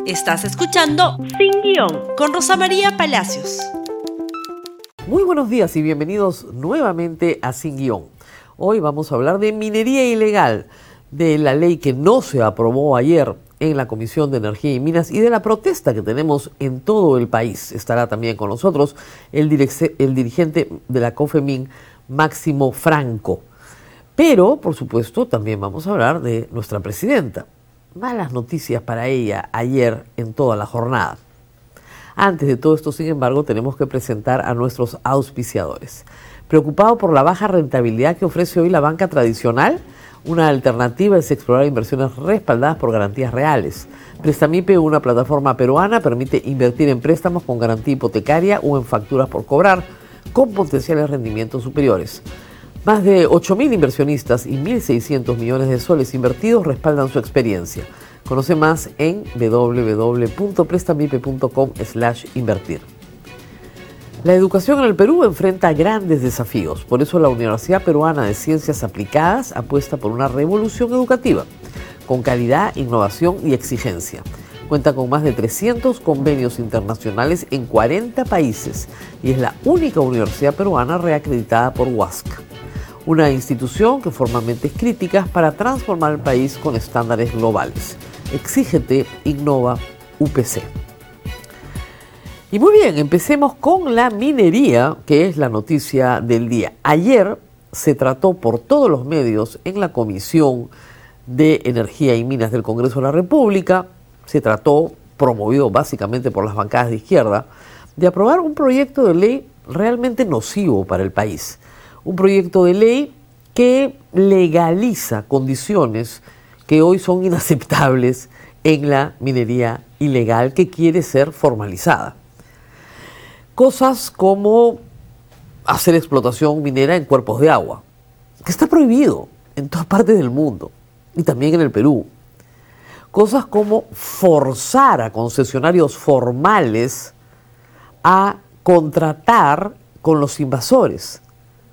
Estás escuchando Sin Guión con Rosa María Palacios. Muy buenos días y bienvenidos nuevamente a Sin Guión. Hoy vamos a hablar de minería ilegal, de la ley que no se aprobó ayer en la Comisión de Energía y Minas y de la protesta que tenemos en todo el país. Estará también con nosotros el dirigente de la COFEMIN, Máximo Franco. Pero, por supuesto, también vamos a hablar de nuestra presidenta. Malas noticias para ella ayer en toda la jornada. Antes de todo esto, sin embargo, tenemos que presentar a nuestros auspiciadores. Preocupado por la baja rentabilidad que ofrece hoy la banca tradicional, una alternativa es explorar inversiones respaldadas por garantías reales. Prestamipe, una plataforma peruana, permite invertir en préstamos con garantía hipotecaria o en facturas por cobrar, con potenciales rendimientos superiores. Más de 8.000 inversionistas y 1.600 millones de soles invertidos respaldan su experiencia. Conoce más en www.prestamipe.com/invertir. La educación en el Perú enfrenta grandes desafíos. Por eso la Universidad Peruana de Ciencias Aplicadas apuesta por una revolución educativa, con calidad, innovación y exigencia. Cuenta con más de 300 convenios internacionales en 40 países y es la única universidad peruana reacreditada por Huasca, una institución que forma mentes críticas para transformar el país con estándares globales. Exígete, innova, UPC. Y muy bien, empecemos con la minería, que es la noticia del día. Ayer se trató por todos los medios en la Comisión de Energía y Minas del Congreso de la República, se trató, promovido básicamente por las bancadas de izquierda, de aprobar un proyecto de ley realmente nocivo para el país. Un proyecto de ley que legaliza condiciones que hoy son inaceptables en la minería ilegal que quiere ser formalizada. Cosas como hacer explotación minera en cuerpos de agua, que está prohibido en todas partes del mundo y también en el Perú. Cosas como forzar a concesionarios formales a contratar con los invasores.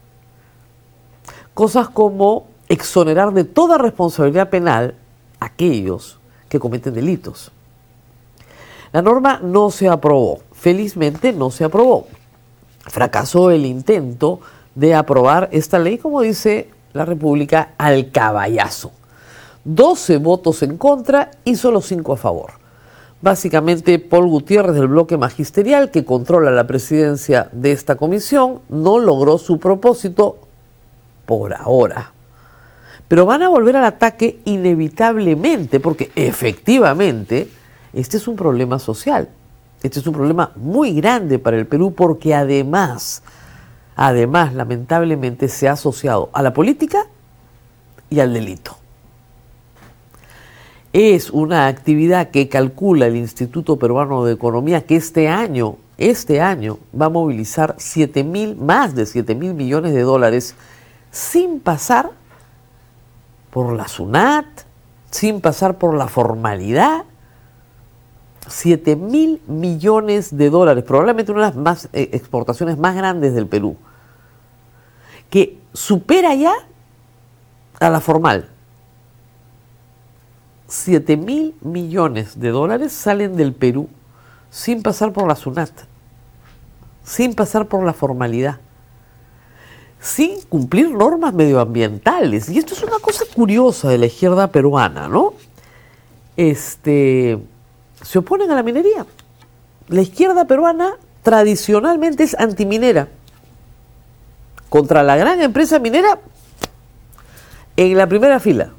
Cosas como exonerar de toda responsabilidad penal a aquellos que cometen delitos. La norma no se aprobó, felizmente no se aprobó. Fracasó el intento de aprobar esta ley, como dice la República, al caballazo. 12 votos en contra y solo 5 a favor. Básicamente, Paul Gutiérrez del bloque magisterial, que controla la presidencia de esta comisión, no logró su propósito por ahora. Pero van a volver al ataque inevitablemente, porque efectivamente este es un problema social. Este es un problema muy grande para el Perú porque además, lamentablemente se ha asociado a la política y al delito. Es una actividad que calcula el Instituto Peruano de Economía que este año va a movilizar más de 7.000 millones de dólares sin pasar por la SUNAT, sin pasar por la formalidad. 7.000 millones de dólares, probablemente una de las exportaciones más grandes del Perú, que supera ya a la formal. 7.000 millones de dólares salen del Perú sin pasar por la SUNAT, sin pasar por la formalidad, sin cumplir normas medioambientales. Y esto es una cosa curiosa de la izquierda peruana, ¿no? Se oponen a la minería. La izquierda peruana tradicionalmente es antiminera. Contra la gran empresa minera, en la primera fila.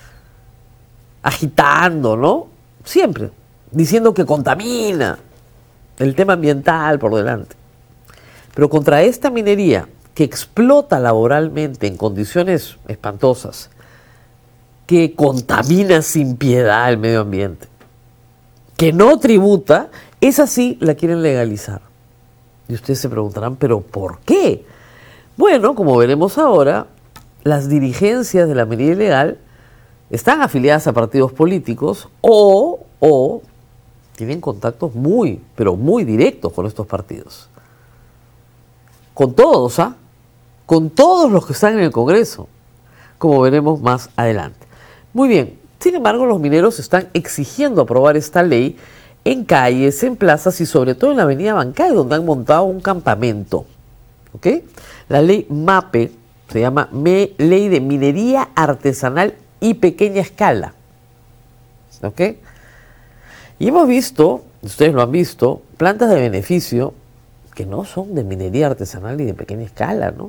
Agitando, ¿no? Siempre. Diciendo que contamina. El tema ambiental por delante. Pero contra esta minería que explota laboralmente en condiciones espantosas, que contamina sin piedad el medio ambiente, que no tributa, esa sí la quieren legalizar. Y ustedes se preguntarán, ¿pero por qué? Bueno, como veremos ahora, las dirigencias de la minería ilegal están afiliadas a partidos políticos o tienen contactos muy, pero muy directos con estos partidos. Con todos, con todos los que están en el Congreso, como veremos más adelante. Muy bien, sin embargo, los mineros están exigiendo aprobar esta ley en calles, en plazas y sobre todo en la avenida Bancay, donde han montado un campamento. ¿Ok? La ley MAPE se llama Ley de Minería Artesanal y Pequeña Escala. ¿Ok? Y hemos visto, ustedes lo han visto, plantas de beneficio que no son de minería artesanal y de pequeña escala, ¿no?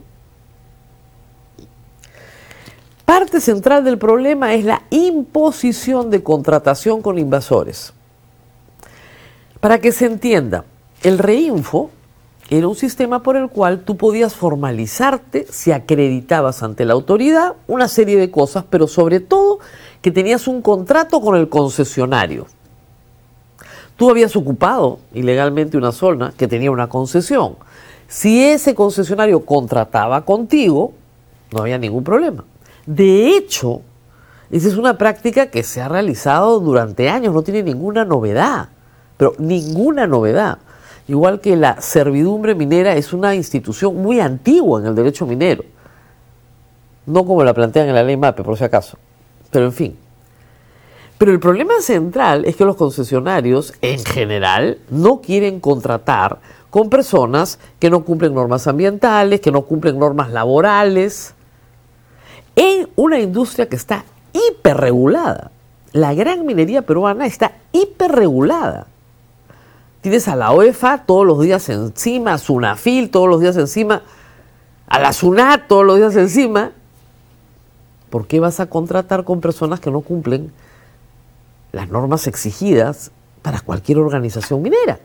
Parte central del problema es la imposición de contratación con invasores. Para que se entienda, el Reinfo era un sistema por el cual tú podías formalizarte si acreditabas ante la autoridad una serie de cosas, pero sobre todo que tenías un contrato con el concesionario. Tú habías ocupado ilegalmente una zona que tenía una concesión. Si ese concesionario contrataba contigo, no había ningún problema. De hecho, esa es una práctica que se ha realizado durante años, no tiene ninguna novedad, pero ninguna novedad. Igual que la servidumbre minera es una institución muy antigua en el derecho minero. No como la plantean en la ley MAPE, por si acaso. Pero en fin. Pero el problema central es que los concesionarios, en general, no quieren contratar con personas que no cumplen normas ambientales, que no cumplen normas laborales, en una industria que está hiperregulada. La gran minería peruana está hiperregulada. Tienes a la OEFA todos los días encima, a SUNAFIL todos los días encima, a la SUNAT todos los días encima. ¿Por qué vas a contratar con personas que no cumplen las normas exigidas para cualquier organización minera?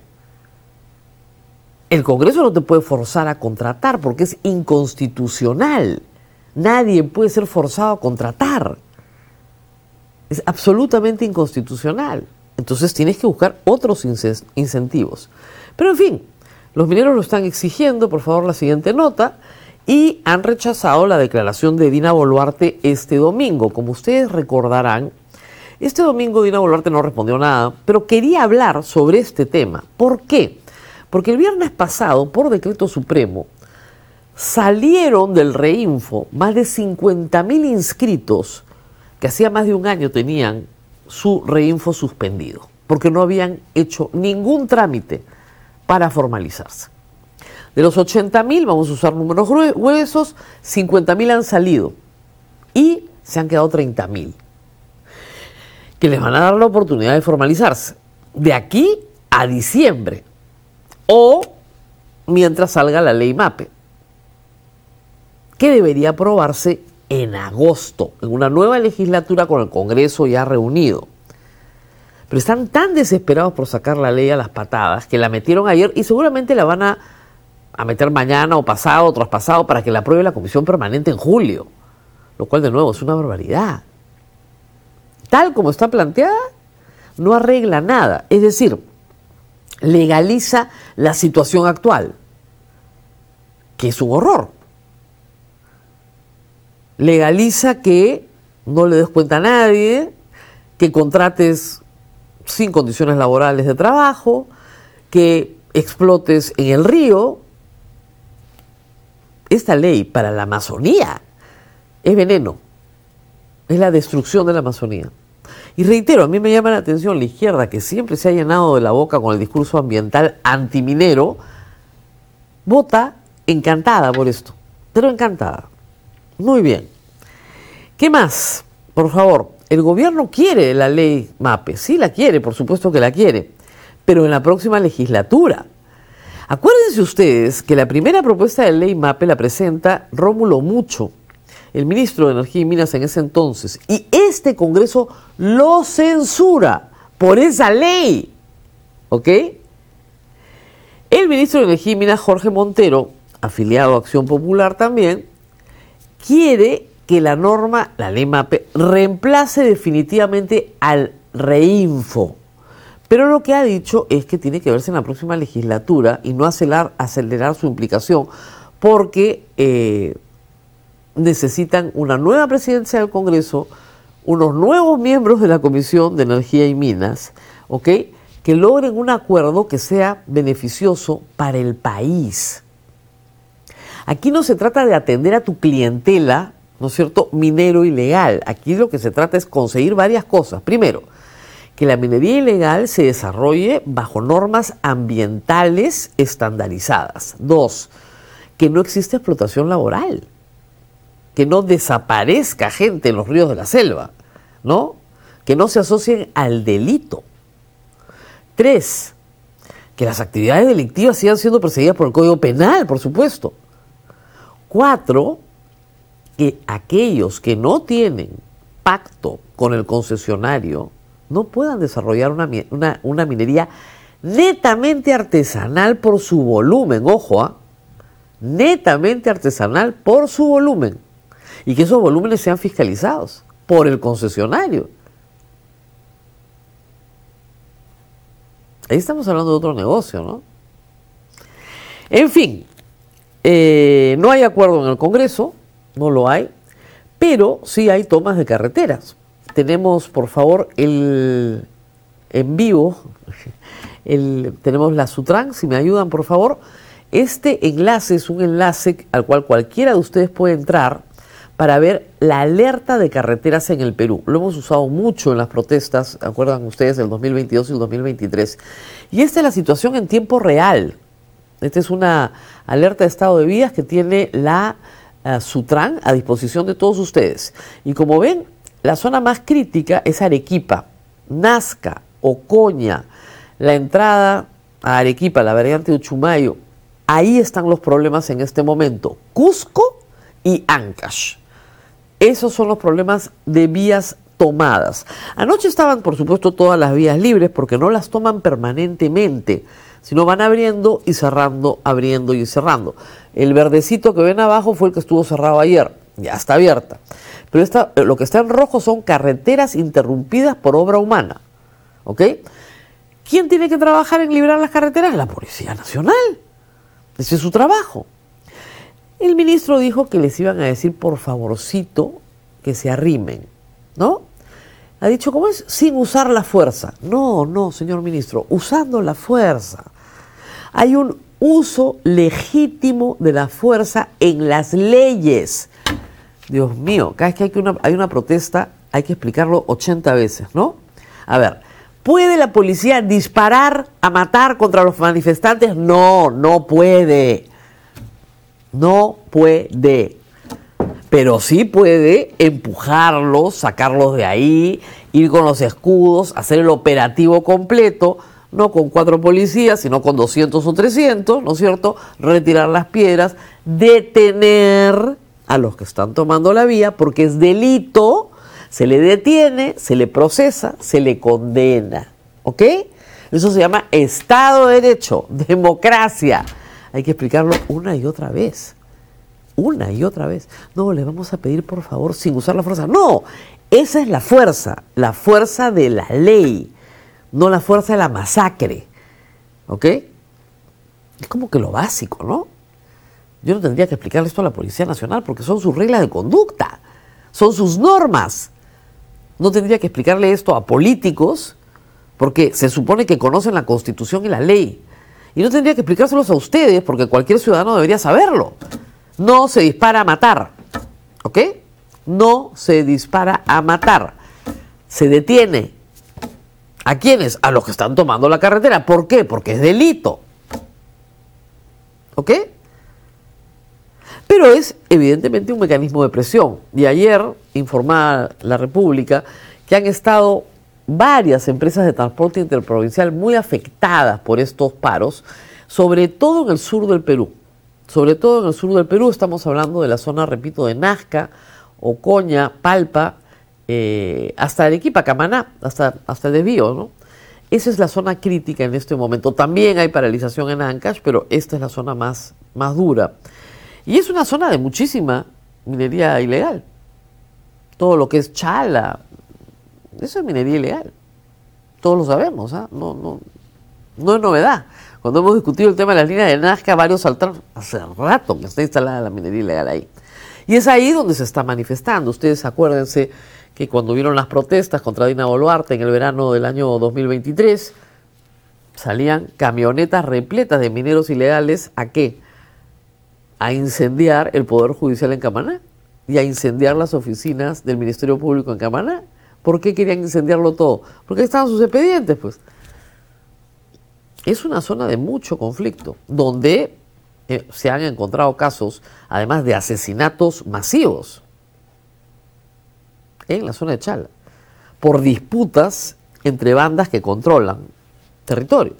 El Congreso no te puede forzar a contratar porque es inconstitucional. Nadie puede ser forzado a contratar. Es absolutamente inconstitucional. Entonces tienes que buscar otros incentivos. Pero en fin, los mineros lo están exigiendo, por favor la siguiente nota, y han rechazado la declaración de Dina Boluarte este domingo. Como ustedes recordarán, este domingo Dina Boluarte no respondió nada, pero quería hablar sobre este tema. ¿Por qué? Porque el viernes pasado, por decreto supremo, salieron del Reinfo más de 50.000 inscritos que hacía más de un año tenían su Reinfo suspendido, porque no habían hecho ningún trámite para formalizarse. De los 80.000, vamos a usar números gruesos, 50.000 han salido y se han quedado 30.000, que les van a dar la oportunidad de formalizarse de aquí a diciembre o mientras salga la ley MAPE, que debería aprobarse en agosto, en una nueva legislatura con el Congreso ya reunido. Pero están tan desesperados por sacar la ley a las patadas que la metieron ayer y seguramente la van a meter mañana o pasado o traspasado para que la apruebe la Comisión Permanente en julio, lo cual de nuevo es una barbaridad. Tal como está planteada, no arregla nada, es decir, legaliza la situación actual, que es un horror. Legaliza que no le des cuenta a nadie, que contrates sin condiciones laborales de trabajo, que explotes en el río. Esta ley para la Amazonía es veneno, es la destrucción de la Amazonía. Y reitero, a mí me llama la atención la izquierda, que siempre se ha llenado de la boca con el discurso ambiental antiminero, vota encantada por esto, pero encantada. Muy bien. ¿Qué más? Por favor, el gobierno quiere la ley MAPE. Sí la quiere, por supuesto que la quiere, pero en la próxima legislatura. Acuérdense ustedes que la primera propuesta de ley MAPE la presenta Rómulo Mucho, el ministro de Energía y Minas en ese entonces, y este Congreso lo censura por esa ley. ¿Ok? El ministro de Energía y Minas, Jorge Montero, afiliado a Acción Popular también, quiere que la norma, la ley MAPE, reemplace definitivamente al Reinfo. Pero lo que ha dicho es que tiene que verse en la próxima legislatura y no acelerar su implicación, porque necesitan una nueva presidencia del Congreso, unos nuevos miembros de la Comisión de Energía y Minas, ¿ok?, que logren un acuerdo que sea beneficioso para el país. Aquí no se trata de atender a tu clientela, ¿no es cierto?, minero ilegal. Aquí lo que se trata es conseguir varias cosas. Primero, que la minería ilegal se desarrolle bajo normas ambientales estandarizadas. 2, que no existe explotación laboral, que no desaparezca gente en los ríos de la selva, ¿no? Que no se asocien al delito. 3, que las actividades delictivas sigan siendo perseguidas por el Código Penal, por supuesto. 4, que aquellos que no tienen pacto con el concesionario no puedan desarrollar una minería netamente artesanal por su volumen, ojo, netamente artesanal por su volumen, y que esos volúmenes sean fiscalizados por el concesionario. Ahí estamos hablando de otro negocio, ¿no? En fin, no hay acuerdo en el Congreso, no lo hay, pero sí hay tomas de carreteras. Tenemos, por favor, en vivo, tenemos la Sutran, si me ayudan, por favor. Este enlace es un enlace al cual cualquiera de ustedes puede entrar para ver la alerta de carreteras en el Perú. Lo hemos usado mucho en las protestas, ¿acuerdan ustedes?, del 2022 y el 2023. Y esta es la situación en tiempo real. Esta es una alerta de estado de vías que tiene la Sutran a disposición de todos ustedes. Y como ven, la zona más crítica es Arequipa, Nazca, Ocoña, la entrada a Arequipa, la variante de Uchumayo. Ahí están los problemas en este momento. Cusco y Ancash. Esos son los problemas de vías tomadas. Anoche estaban, por supuesto, todas las vías libres porque no las toman permanentemente, sino van abriendo y cerrando, abriendo y cerrando. El verdecito que ven abajo fue el que estuvo cerrado ayer, ya está abierta. Pero lo que está en rojo son carreteras interrumpidas por obra humana. ¿Ok? ¿Quién tiene que trabajar en liberar las carreteras? La Policía Nacional. Ese es su trabajo. El ministro dijo que les iban a decir por favorcito que se arrimen, ¿no? Ha dicho, ¿cómo es? Sin usar la fuerza. No, señor ministro, usando la fuerza. Hay un uso legítimo de la fuerza en las leyes. Dios mío, cada vez que hay una protesta hay que explicarlo 80 veces, ¿no? A ver, ¿puede la policía disparar a matar contra los manifestantes? No puede. No puede. Pero sí puede empujarlos, sacarlos de ahí, ir con los escudos, hacer el operativo completo, no con 4 policías, sino con 200 o 300, ¿no es cierto? Retirar las piedras, detener a los que están tomando la vía, porque es delito, se le detiene, se le procesa, se le condena, ¿ok? Eso se llama Estado de Derecho, democracia. Hay que explicarlo una y otra vez. Una y otra vez. No, le vamos a pedir por favor sin usar la fuerza. No, esa es la fuerza de la ley, no la fuerza de la masacre. ¿Ok? Es como que lo básico, ¿no? Yo no tendría que explicarle esto a la Policía Nacional porque son sus reglas de conducta, son sus normas. No tendría que explicarle esto a políticos porque se supone que conocen la Constitución y la ley. Y no tendría que explicárselos a ustedes porque cualquier ciudadano debería saberlo. No se dispara a matar, ¿ok? No se dispara a matar. Se detiene. ¿A quiénes? A los que están tomando la carretera. ¿Por qué? Porque es delito. ¿Ok? Pero es evidentemente un mecanismo de presión. Y ayer informaba La República que han estado varias empresas de transporte interprovincial muy afectadas por estos paros, sobre todo en el sur del Perú. Sobre todo en el sur del Perú, estamos hablando de la zona, repito, de Nazca, Ocoña, Palpa, hasta Arequipa, Camaná, hasta el desvío, ¿no? Esa es la zona crítica en este momento. También hay paralización en Ancash, pero esta es la zona más dura. Y es una zona de muchísima minería ilegal. Todo lo que es chala, eso es minería ilegal. Todos lo sabemos, ¿ah? No es novedad. Cuando hemos discutido el tema de las líneas de Nazca, varios saltaron hace rato que está instalada la minería ilegal ahí. Y es ahí donde se está manifestando. Ustedes acuérdense que cuando vieron las protestas contra Dina Boluarte en el verano del año 2023, salían camionetas repletas de mineros ilegales, ¿a qué? A incendiar el Poder Judicial en Camaná y a incendiar las oficinas del Ministerio Público en Camaná. ¿Por qué querían incendiarlo todo? Porque ahí estaban sus expedientes, pues. Es una zona de mucho conflicto, donde se han encontrado casos, además de asesinatos masivos, en la zona de Chala, por disputas entre bandas que controlan territorio.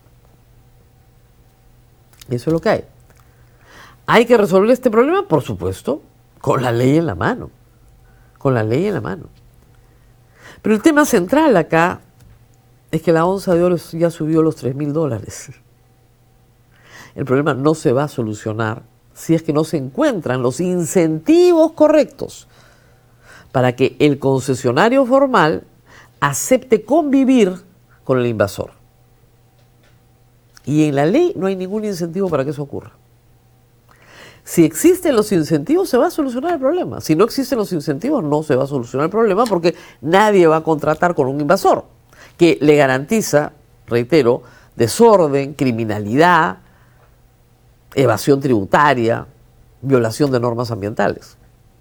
Eso es lo que hay. ¿Hay que resolver este problema? Por supuesto, con la ley en la mano. Con la ley en la mano. Pero el tema central acá es que la onza de oro ya subió los $3.000. El problema no se va a solucionar si es que no se encuentran los incentivos correctos para que el concesionario formal acepte convivir con el invasor. Y en la ley no hay ningún incentivo para que eso ocurra. Si existen los incentivos, se va a solucionar el problema. Si no existen los incentivos, no se va a solucionar el problema porque nadie va a contratar con un invasor que le garantiza, reitero, desorden, criminalidad, evasión tributaria, violación de normas ambientales.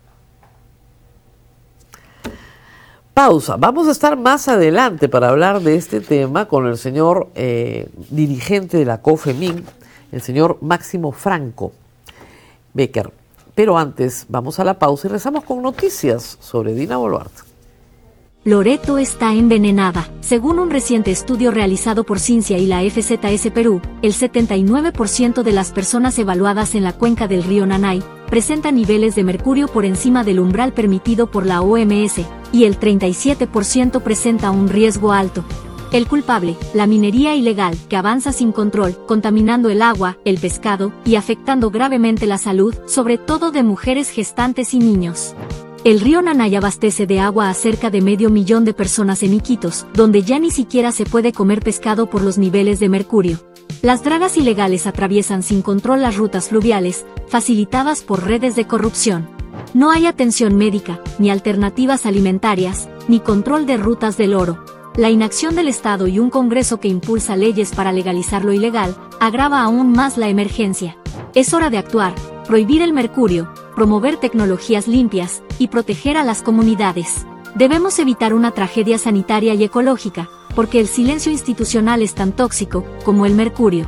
Pausa. Vamos a estar más adelante para hablar de este tema con el señor dirigente de la COFEMIN, el señor Máximo Franco Becker. Pero antes vamos a la pausa y regresamos con noticias sobre Dina Boluarte. Loreto está envenenada. Según un reciente estudio realizado por Cincia y la FZS Perú, el 79% de las personas evaluadas en la cuenca del río Nanay presentan niveles de mercurio por encima del umbral permitido por la OMS, y el 37% presenta un riesgo alto. El culpable, la minería ilegal, que avanza sin control, contaminando el agua, el pescado, y afectando gravemente la salud, sobre todo de mujeres gestantes y niños. El río Nanay abastece de agua a cerca de 500.000 de personas en Iquitos, donde ya ni siquiera se puede comer pescado por los niveles de mercurio. Las dragas ilegales atraviesan sin control las rutas fluviales, facilitadas por redes de corrupción. No hay atención médica, ni alternativas alimentarias, ni control de rutas del oro. La inacción del Estado y un Congreso que impulsa leyes para legalizar lo ilegal, agrava aún más la emergencia. Es hora de actuar, prohibir el mercurio, promover tecnologías limpias, y proteger a las comunidades. Debemos evitar una tragedia sanitaria y ecológica, porque el silencio institucional es tan tóxico como el mercurio.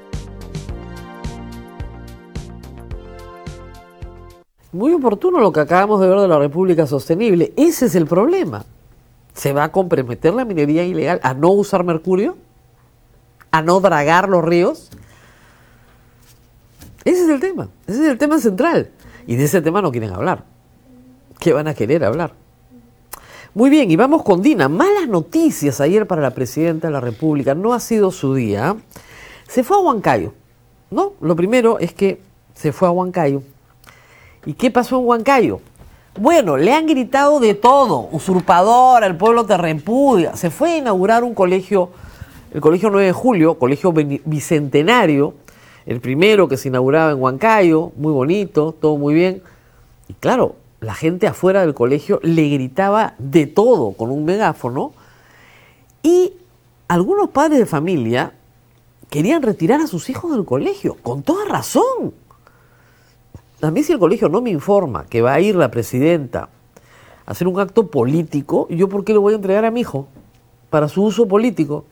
Muy oportuno lo que acabamos de ver de la República Sostenible. Ese es el problema. ¿Se va a comprometer la minería ilegal a no usar mercurio? ¿A no dragar los ríos? Ese es el tema. Ese es el tema central. Y de ese tema no quieren hablar. ¿Qué van a querer hablar? Muy bien, y vamos con Dina. Malas noticias ayer para la Presidenta de la República. No ha sido su día. Se fue a Huancayo, ¿no? Lo primero es que se fue a Huancayo. ¿Y qué pasó en Huancayo? Bueno, le han gritado de todo. Usurpadora, el pueblo te repudia. Se fue a inaugurar un colegio, el Colegio 9 de Julio, colegio bicentenario, el primero que se inauguraba en Huancayo, muy bonito, todo muy bien. Y claro, la gente afuera del colegio le gritaba de todo con un megáfono y algunos padres de familia querían retirar a sus hijos del colegio, con toda razón. A mí si el colegio no me informa que va a ir la presidenta a hacer un acto político, ¿yo por qué le voy a entregar a mi hijo para su uso político?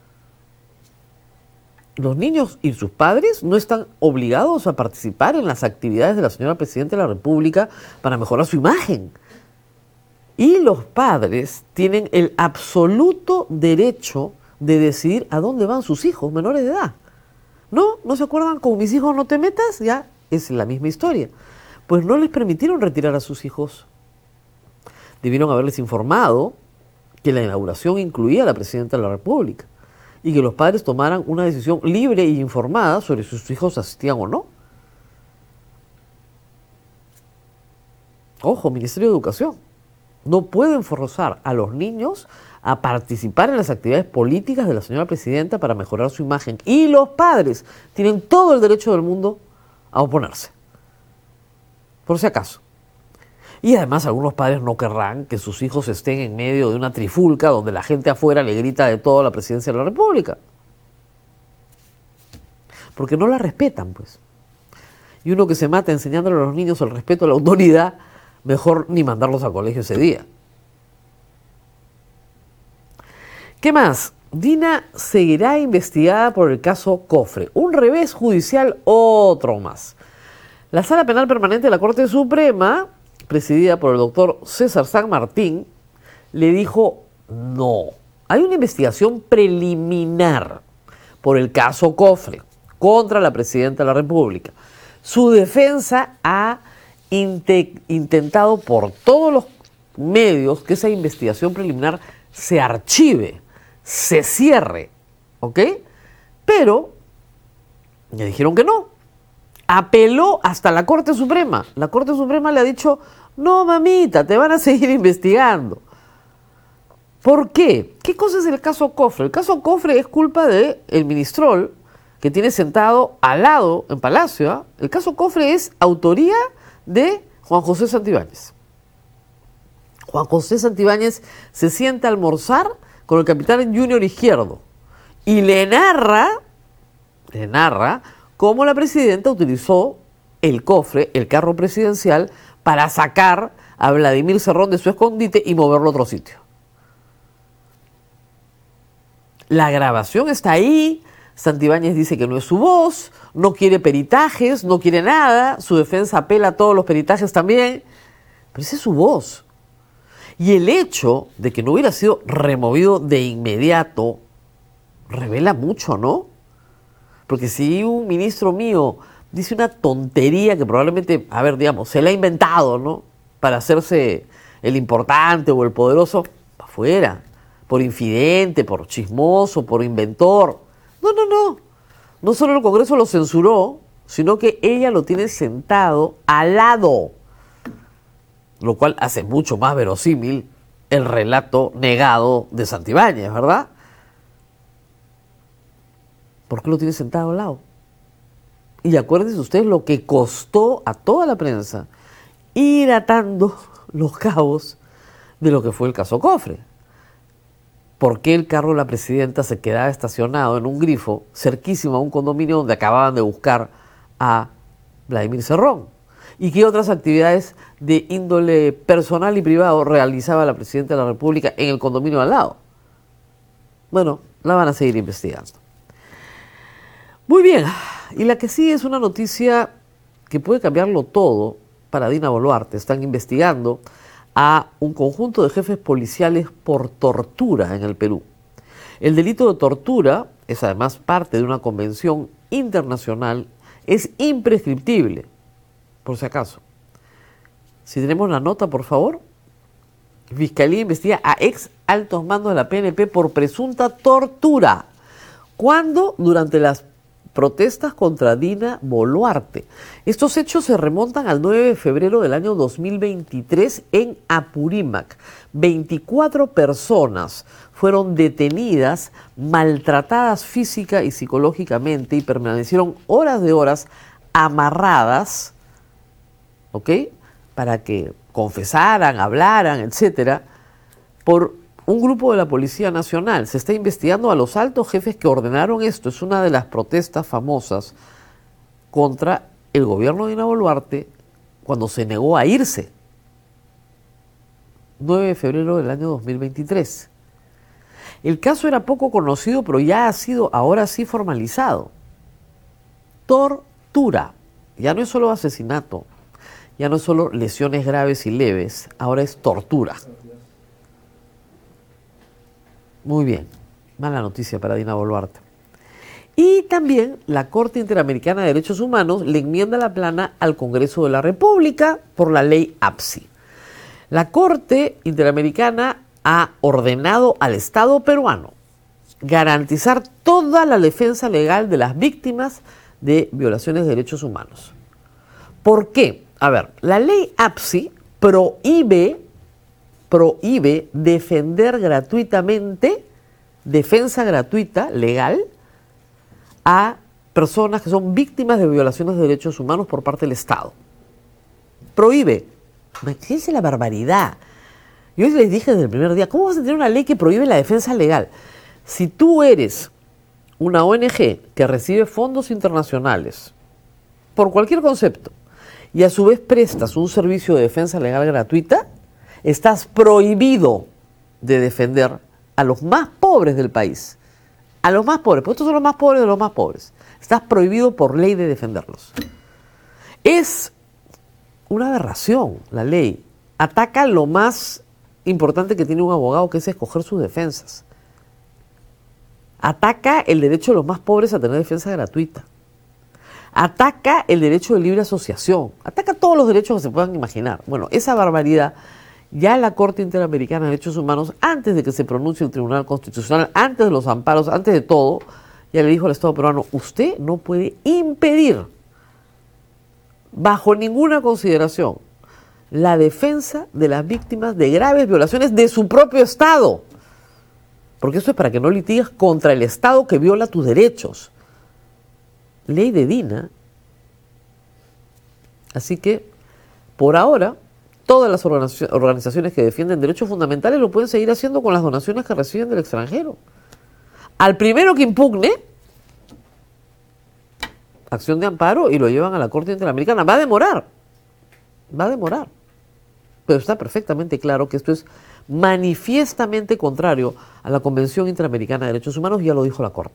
Los niños y sus padres no están obligados a participar en las actividades de la señora Presidenta de la República para mejorar su imagen. Y los padres tienen el absoluto derecho de decidir a dónde van sus hijos menores de edad. ¿No se acuerdan? Con mis hijos no te metas, ya es la misma historia. Pues no les permitieron retirar a sus hijos. Debieron haberles informado que la inauguración incluía a la Presidenta de la República y que los padres tomaran una decisión libre e informada sobre si sus hijos asistían o no. Ojo, Ministerio de Educación. No pueden forzar a los niños a participar en las actividades políticas de la señora Presidenta para mejorar su imagen. Y los padres tienen todo el derecho del mundo a oponerse, por si acaso. Y además algunos padres no querrán que sus hijos estén en medio de una trifulca donde la gente afuera le grita de todo a la Presidencia de la República. Porque no la respetan, pues. Y uno que se mata enseñándole a los niños el respeto a la autoridad, mejor ni mandarlos al colegio ese día. ¿Qué más? Dina seguirá investigada por el caso Cofre. Un revés judicial, otro más. La Sala Penal Permanente de la Corte Suprema, presidida por el doctor César San Martín, le dijo no. Hay una investigación preliminar por el caso Cofre contra la presidenta de la República. Su defensa ha intentado por todos los medios que esa investigación preliminar se archive, se cierre, ¿ok? Pero le dijeron que no. Apeló hasta la Corte Suprema. La Corte Suprema le ha dicho, no, mamita, te van a seguir investigando. ¿Por qué? ¿Qué cosa es el caso Cofre? El caso Cofre es culpa del ministrol que tiene sentado al lado en Palacio. ¿Ah? El caso Cofre es autoría de Juan José Santibáñez. Juan José Santibáñez se sienta a almorzar con el capitán Junior Izquierdo y le narra cómo la presidenta utilizó el cofre, el carro presidencial, para sacar a Vladimir Cerrón de su escondite y moverlo a otro sitio. La grabación está ahí. Santibáñez dice que no es su voz, no quiere peritajes, no quiere nada, su defensa apela a todos los peritajes también, pero esa es su voz. Y el hecho de que no hubiera sido removido de inmediato revela mucho, ¿no? Porque si un ministro mío dice una tontería que probablemente, se la ha inventado, ¿no? Para hacerse el importante o el poderoso, afuera, por infidente, por chismoso, por inventor. No. No solo el Congreso lo censuró, sino que ella lo tiene sentado al lado. Lo cual hace mucho más verosímil el relato negado de Santibáñez, ¿verdad? ¿Por qué lo tiene sentado al lado? Y acuérdense ustedes lo que costó a toda la prensa ir atando los cabos de lo que fue el caso Cofre. ¿Por qué el carro de la presidenta se quedaba estacionado en un grifo cerquísimo a un condominio donde acababan de buscar a Vladimir Cerrón? ¿Y qué otras actividades de índole personal y privado realizaba la presidenta de la República en el condominio al lado? Bueno, la van a seguir investigando. Muy bien, y la que sigue es una noticia que puede cambiarlo todo para Dina Boluarte. Están investigando a un conjunto de jefes policiales por tortura en el Perú. El delito de tortura es además parte de una convención internacional, es imprescriptible, por si acaso. Si tenemos la nota, por favor. Fiscalía investiga a ex altos mandos de la PNP por presunta tortura. ¿Cuándo? Durante las protestas contra Dina Boluarte. Estos hechos se remontan al 9 de febrero del año 2023 en Apurímac. 24 personas fueron detenidas, maltratadas física y psicológicamente y permanecieron horas de horas amarradas, ¿ok?, para que confesaran, hablaran, etcétera, por un grupo de la Policía Nacional. Se está investigando a los altos jefes que ordenaron esto. Es una de las protestas famosas contra el gobierno de Dina Boluarte cuando se negó a irse. 9 de febrero del año 2023. El caso era poco conocido, pero ya ha sido ahora sí formalizado. Tortura. Ya no es solo asesinato, ya no es solo lesiones graves y leves, ahora es tortura. Muy bien, mala noticia para Dina Boluarte. Y también la Corte Interamericana de Derechos Humanos le enmienda la plana al Congreso de la República por la ley APSI. La Corte Interamericana ha ordenado al Estado peruano garantizar toda la defensa legal de las víctimas de violaciones de derechos humanos. ¿Por qué? A ver, la ley APSI prohíbe defender gratuitamente, defensa gratuita, legal, a personas que son víctimas de violaciones de derechos humanos por parte del Estado. Prohíbe. Imagínense la barbaridad. Yo les dije desde el primer día, ¿cómo vas a tener una ley que prohíbe la defensa legal? Si tú eres una ONG que recibe fondos internacionales por cualquier concepto y a su vez prestas un servicio de defensa legal gratuita, estás prohibido de defender a los más pobres del país. A los más pobres, porque estos son los más pobres de los más pobres. Estás prohibido por ley de defenderlos. Es una aberración la ley. Ataca lo más importante que tiene un abogado, que es escoger sus defensas. Ataca el derecho de los más pobres a tener defensa gratuita. Ataca el derecho de libre asociación. Ataca todos los derechos que se puedan imaginar. Bueno, esa barbaridad ya la Corte Interamericana de Derechos Humanos, antes de que se pronuncie el Tribunal Constitucional, antes de los amparos, antes de todo, ya le dijo al Estado peruano: usted no puede impedir, bajo ninguna consideración, la defensa de las víctimas de graves violaciones de su propio Estado. Porque eso es para que no litigues contra el Estado que viola tus derechos. Ley de DINA. Así que, por ahora, todas las organizaciones que defienden derechos fundamentales lo pueden seguir haciendo con las donaciones que reciben del extranjero. Al primero que impugne, acción de amparo, y lo llevan a la Corte Interamericana. Va a demorar, pero está perfectamente claro que esto es manifiestamente contrario a la Convención Interamericana de Derechos Humanos, y ya lo dijo la Corte.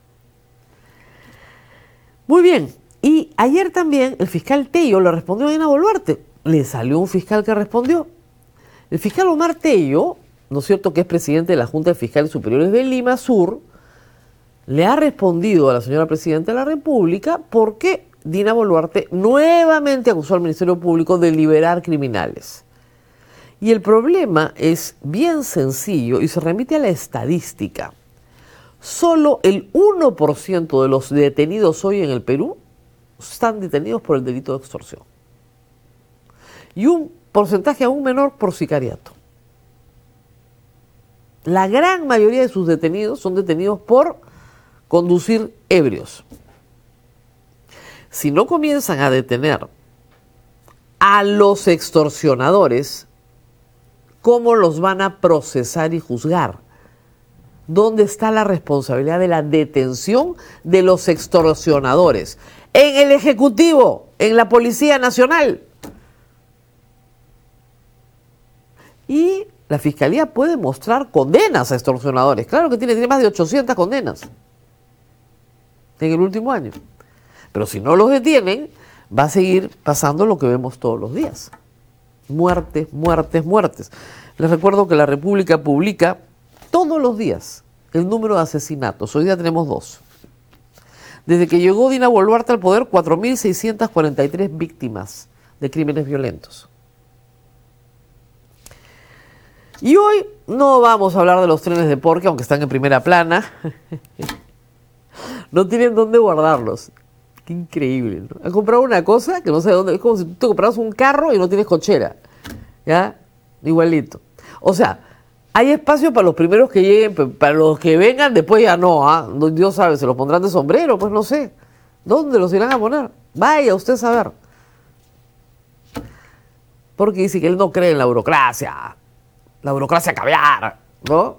Muy bien, y ayer también el fiscal Tello le respondió a Dina Boluarte. Le salió un fiscal que respondió. El fiscal Omar Tello, ¿no es cierto?, que es presidente de la Junta de Fiscales Superiores de Lima Sur, le ha respondido a la señora Presidenta de la República porque Dina Boluarte nuevamente acusó al Ministerio Público de liberar criminales. Y el problema es bien sencillo y se remite a la estadística. Solo el 1% de los detenidos hoy en el Perú están detenidos por el delito de extorsión. Y un porcentaje aún menor por sicariato. La gran mayoría de sus detenidos son detenidos por conducir ebrios. Si no comienzan a detener a los extorsionadores, ¿cómo los van a procesar y juzgar? ¿Dónde está la responsabilidad de la detención de los extorsionadores? En el Ejecutivo, en la Policía Nacional. Y la Fiscalía puede mostrar condenas a extorsionadores. Claro que tiene más de 800 condenas en el último año. Pero si no los detienen, va a seguir pasando lo que vemos todos los días. Muertes, muertes, muertes. Les recuerdo que la República publica todos los días el número de asesinatos. Hoy día tenemos 2. Desde que llegó Dina Boluarte al poder, 4.643 víctimas de crímenes violentos. Y hoy no vamos a hablar de los trenes de Porqui, aunque están en primera plana. No tienen dónde guardarlos. Qué increíble, ¿no? Han comprado una cosa que no sé de dónde. Es como si tú te compraras un carro y no tienes cochera. ¿Ya? Igualito. O sea, hay espacio para los primeros que lleguen, para los que vengan, después ya no. Dios sabe, se los pondrán de sombrero, pues no sé. ¿Dónde los irán a poner? Vaya usted a saber. Porque dice que él no cree en la burocracia. La burocracia caviar, ¿no?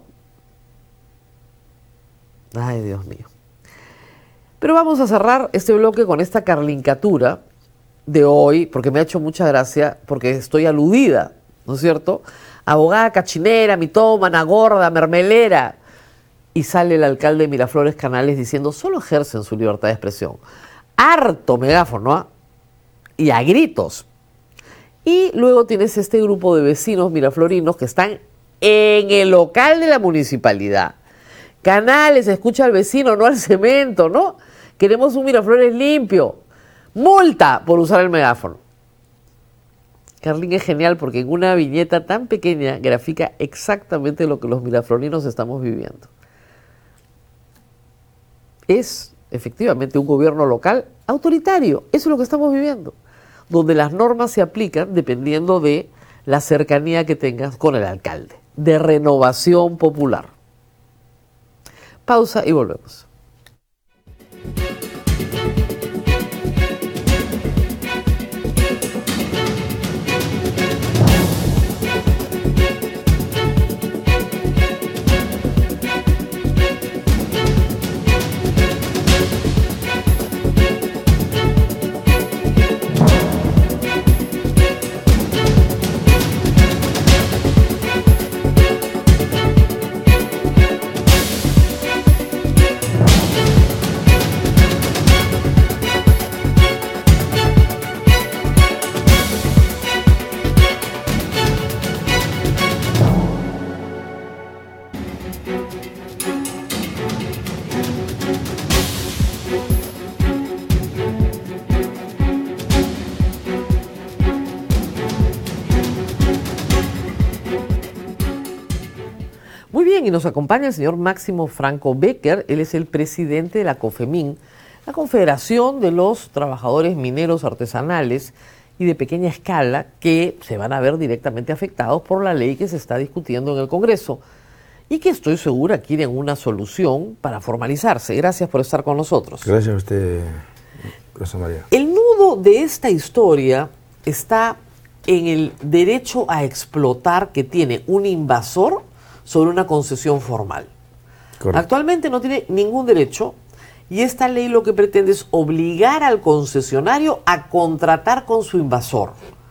Ay, Dios mío. Pero vamos a cerrar este bloque con esta carlincatura de hoy, porque me ha hecho mucha gracia, porque estoy aludida, ¿no es cierto? Abogada cachinera, mitómana, gorda, mermelera. Y sale el alcalde de Miraflores Canales diciendo: solo ejercen su libertad de expresión. Harto megáfono, ¿ah? Y a gritos. Y luego tienes este grupo de vecinos miraflorinos que están en el local de la municipalidad. Canales, escucha al vecino, no al cemento, ¿no? Queremos un Miraflores limpio. Multa por usar el megáfono. Carlín es genial porque en una viñeta tan pequeña grafica exactamente lo que los miraflorinos estamos viviendo. Es efectivamente un gobierno local autoritario. Eso es lo que estamos viviendo. Donde las normas se aplican dependiendo de la cercanía que tengas con el alcalde. De Renovación Popular. Pausa y volvemos. Bien, y nos acompaña el señor Máximo Franco Becker. Él es el presidente de la COFEMIN, la Confederación de los Trabajadores Mineros Artesanales y de Pequeña Escala, que se van a ver directamente afectados por la ley que se está discutiendo en el Congreso y que estoy segura quieren una solución para formalizarse. Gracias por estar con nosotros. Gracias a usted, Rosa María. El nudo de esta historia está en el derecho a explotar que tiene un invasor sobre una concesión formal. Correcto. Actualmente no tiene ningún derecho y esta ley lo que pretende es obligar al concesionario a contratar con su invasor.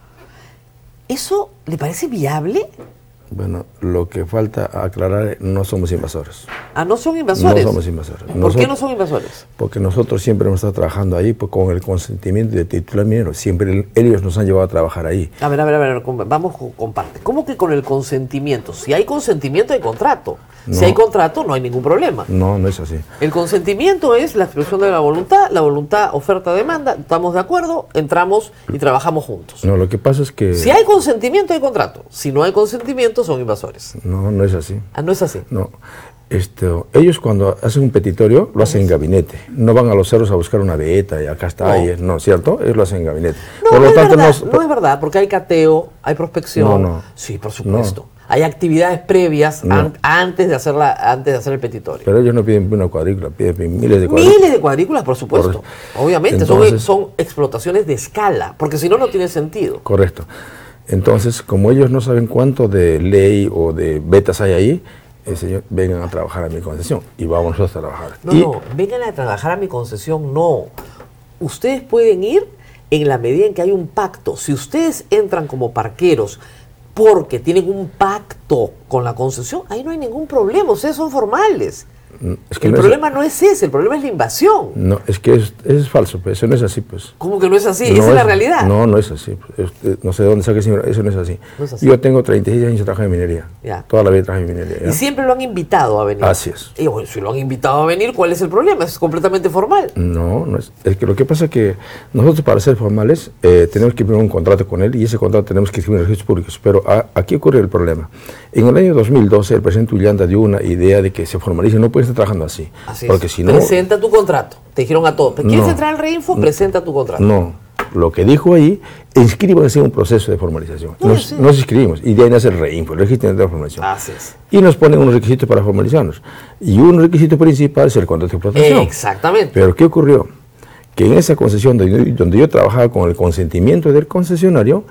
¿Eso le parece viable? Bueno, lo que falta aclarar es no somos invasores. Ah, ¿no son invasores? No somos invasores. ¿Por qué no son invasores? Porque nosotros siempre hemos estado trabajando ahí con el consentimiento del titular minero. Siempre ellos nos han llevado a trabajar ahí. A ver, vamos con parte. ¿Cómo que con el consentimiento? Si hay consentimiento hay contrato. No. Si hay contrato no hay ningún problema. No, no es así. El consentimiento es la expresión de la voluntad, oferta-demanda, estamos de acuerdo, entramos y trabajamos juntos. No, lo que pasa es que... Si hay consentimiento hay contrato. Si no hay consentimiento son invasores. No, no es así. Ah, no es así. No. Ellos cuando hacen un petitorio lo hacen en gabinete. No van a los cerros a buscar una veta y acá está. No. No, ¿cierto? Ellos lo hacen en gabinete. No, Por lo no, tanto, no es verdad, porque hay cateo, hay prospección. No. Sí, por supuesto. Hay actividades previas antes de hacer el petitorio. Pero ellos no piden una cuadrícula, piden miles de cuadrículas. Miles de cuadrículas, por supuesto. Correcto. Obviamente, Entonces, son explotaciones de escala, porque si no, no tiene sentido. Correcto. Entonces, como ellos no saben cuánto de ley o de vetas hay ahí, señor, vengan a trabajar a mi concesión y vamos nosotros a trabajar. No, vengan a trabajar a mi concesión, no. Ustedes pueden ir en la medida en que hay un pacto. Si ustedes entran como parqueros porque tienen un pacto con la concesión, ahí no hay ningún problema, ustedes son formales. Es que el problema no es ese, el problema es la invasión. No, es que es falso, pues, eso no es así, pues. ¿Cómo que no es así? No Esa es la realidad. No, no es así. No sé de dónde saque ese señor, eso no es así. No es así. Yo tengo 36 años de trabajo en minería. Ya. Toda la vida trabajo en minería. ¿ya? Y siempre lo han invitado a venir. Así es. Y bueno, si lo han invitado a venir, ¿cuál es el problema? Es completamente formal. No, no es. Es que lo que pasa es que nosotros para ser formales tenemos que firmar un contrato con él y ese contrato tenemos que escribir en los registros públicos. Pero aquí ocurre el problema. En el año 2012 el presidente Ullanda dio una idea de que se formalice, no puede estar trabajando así. Así porque es. si no, presenta tu contrato. Te dijeron a todos. ¿Quieres No. entrar al Reinfo? Presenta tu contrato. No, lo que dijo ahí, inscríbanse en un proceso de formalización. No, Nos sí. inscribimos y de ahí nace el Reinfo, el registro de formalización. Así es. Y nos ponen unos requisitos para formalizarnos. Y un requisito principal es el contrato de explotación. Exactamente. Pero ¿qué ocurrió? Que en esa concesión donde yo trabajaba con el consentimiento del concesionario,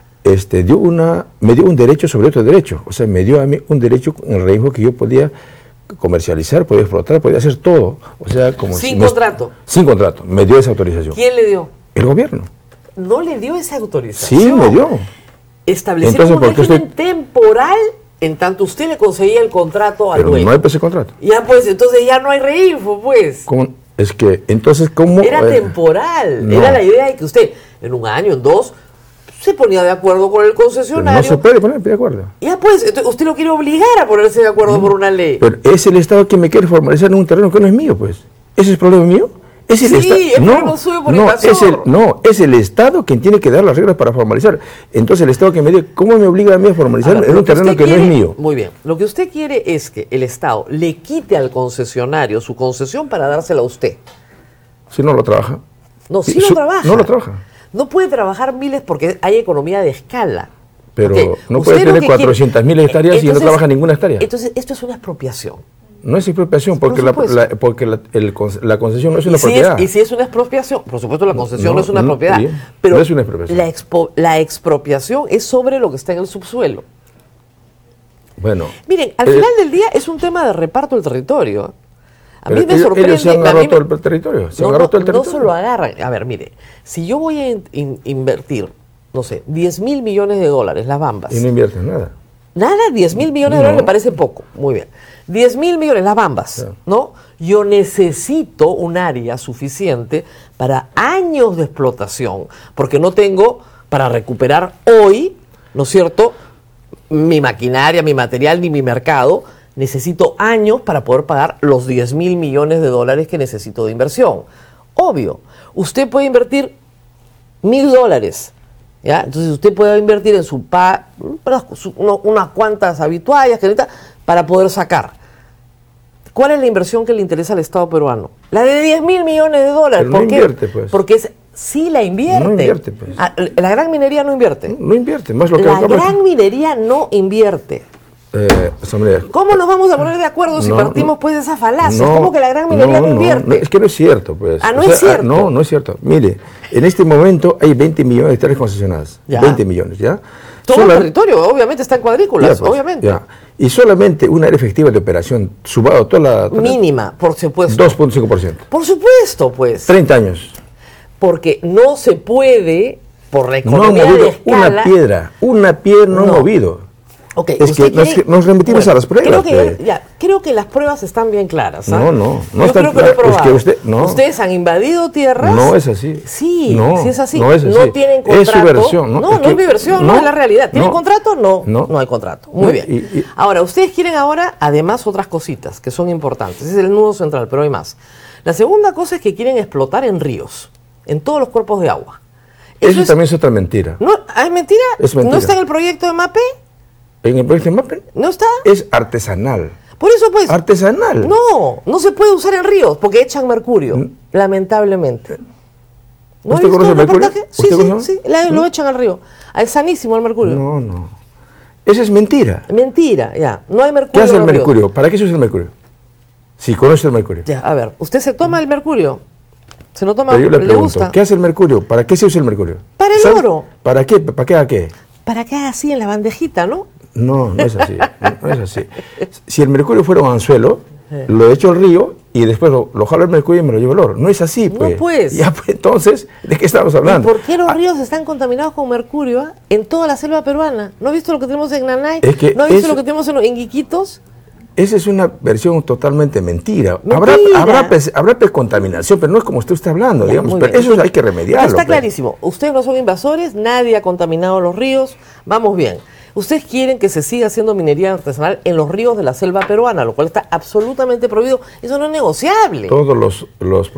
me dio un derecho sobre otro derecho. O sea, me dio a mí un derecho en el Reinfo que yo podía comercializar, podía explotar, podía hacer todo. O sea, como Sin contrato. Sin contrato. Me dio esa autorización. ¿Quién le dio? El gobierno. No le dio esa autorización. Sí, me dio. Establecieron Entonces, un ¿por qué régimen temporal en tanto usted le conseguía el contrato al Pero dueño. no hay ese contrato. Ya pues, entonces ya no hay Reinfo, pues. Es que, entonces, ¿cómo? Era temporal. no. Era la idea de que usted, en un año, en dos, se ponía de acuerdo con el Pero concesionario. no se puede poner de acuerdo. Ya pues, entonces usted lo quiere obligar a ponerse de acuerdo por una ley. Pero es el Estado quien me quiere formalizar en un terreno que no es mío, pues. ¿Ese es el problema mío? Es el Sí, Estado. es problema suyo por invasor. Es el Estado quien tiene que dar las reglas para formalizar. Entonces el Estado que me dice, ¿cómo me obliga a mí a formalizar Ahora, en lo un terreno usted que no es quiere- mío? Muy bien. Lo que usted quiere es que el Estado le quite al concesionario su concesión para dársela a usted. Si no lo trabaja. No, sí lo trabaja. No lo trabaja. No puede trabajar miles porque hay economía de escala. Pero Ok, no usted puede lo tener que 400.000 hectáreas y no trabaja ninguna hectárea. Entonces, esto es una expropiación. No es expropiación, porque, Por supuesto. la concesión no es una Y si propiedad. y si es una expropiación, por supuesto la concesión no es una no, propiedad, bien, pero no es una expropiación. la expropiación es sobre lo que está en el subsuelo. Bueno. Miren, al final del día es un tema de reparto del territorio. A mí me sorprende. Ellos se han a mí agarrado me- todo el territorio. Se No, han agarrado todo el no territorio. solo agarran. A ver, mire, si yo voy a invertir, no sé, 10.000 millones de dólares, las bambas. Y no invierten nada. Nada, 10.000 millones de dólares me parece poco. Muy bien. 10.000 millones, las bambas, Ya. ¿no? Yo necesito un área suficiente para años de explotación, porque no tengo para recuperar hoy, ¿no es cierto?, mi maquinaria, mi material, ni mi mercado. Necesito años para poder pagar los 10.000 millones de dólares que necesito de inversión. Obvio, usted puede invertir $1.000, ¿ya? Entonces usted puede invertir en unas cuantas habituallas que necesita, para poder sacar. ¿Cuál es la inversión que le interesa al Estado peruano? La de 10.000 millones de dólares. Pero ¿Por no qué? invierte, pues. Porque sí la invierte. No invierte, pues. La gran minería no invierte. No invierte, más lo que La gran minería no invierte. Asamblea. ¿Cómo nos vamos a poner de acuerdo si partimos pues de esa falacia? No, ¿Cómo que la gran minería no invierte? Es que no es cierto, pues. Ah, no es cierto. No es cierto. Mire, en este momento hay 20 millones de hectáreas concesionadas. Ya. 20 millones, ¿ya? Todo el territorio, obviamente, está en cuadrículas, Ya, pues, obviamente. ya. Y solamente una área efectiva de operación, sumado toda la... Mínima, por supuesto. 2.5%. Por supuesto, pues. 30 años. Porque no se puede, por la No ha economía de movido escala... una piedra no ha No. movido. Ok, Es usted que nos remitimos a las pruebas. Creo que las pruebas están bien claras. ¿ah? No Yo están creo que lo he claras. Es que probado. no. Ustedes han invadido tierras. No es así. Sí, No, sí es así. no es así. No tienen contrato. Es su versión, ¿no? No, Es no que- es mi versión, no, no, es la realidad. ¿Tienen no. contrato? No, No. no hay contrato. Muy No, bien. Ahora, ustedes quieren ahora, además, otras cositas que son importantes. Ese es el nudo central, pero hay más. La segunda cosa es que quieren explotar en ríos, en todos los cuerpos de agua. Eso es- también es otra mentira. ¿No, ¿es mentira? Es mentira. ¿No está en el proyecto de MAPE? En el proyecto de MAPE ¿No está? es artesanal. Por eso, pues... Artesanal. No se puede usar en ríos porque echan mercurio, lamentablemente. ¿No ¿Usted ha visto conoce el mercurio? reportaje? ¿Usted Sí, conoce? lo echan al río. Es sanísimo el mercurio. No. Esa es mentira. Mentira, ya. No hay mercurio. ¿Qué hace en el los ríos. mercurio? ¿Para qué se usa el mercurio? Si conoce el mercurio. Ya, a ver, ¿usted se toma el mercurio? ¿Se lo toma? Pero yo le ¿Le pregunto, gusta? ¿qué hace el mercurio? ¿Para qué se usa el mercurio? Para el ¿Sabe? oro. ¿Para qué? ¿Para qué? ¿A qué? Para que haga así en la bandejita, ¿no? No es así. No es así. Si el mercurio fuera un anzuelo, lo echo al río y después lo jalo el mercurio y me lo llevo al oro. No es así, pues. No, pues. Ya, pues, entonces, ¿de qué estamos ¿Y hablando? por qué los ríos están contaminados con mercurio en toda la selva peruana? ¿No ha visto lo que tenemos en Nanay? Es que ¿No ha visto eso- lo que tenemos en Iquitos? Esa es una versión totalmente mentira. Mentira. Habrá contaminación, pero no es como usted está hablando, Ya, digamos. muy Pero bien. eso hay que remediarlo. Está pues. clarísimo. Ustedes no son invasores, nadie ha contaminado los ríos. Vamos bien. Ustedes quieren que se siga haciendo minería artesanal en los ríos de la selva peruana, lo cual está absolutamente prohibido. Eso no es negociable. Todos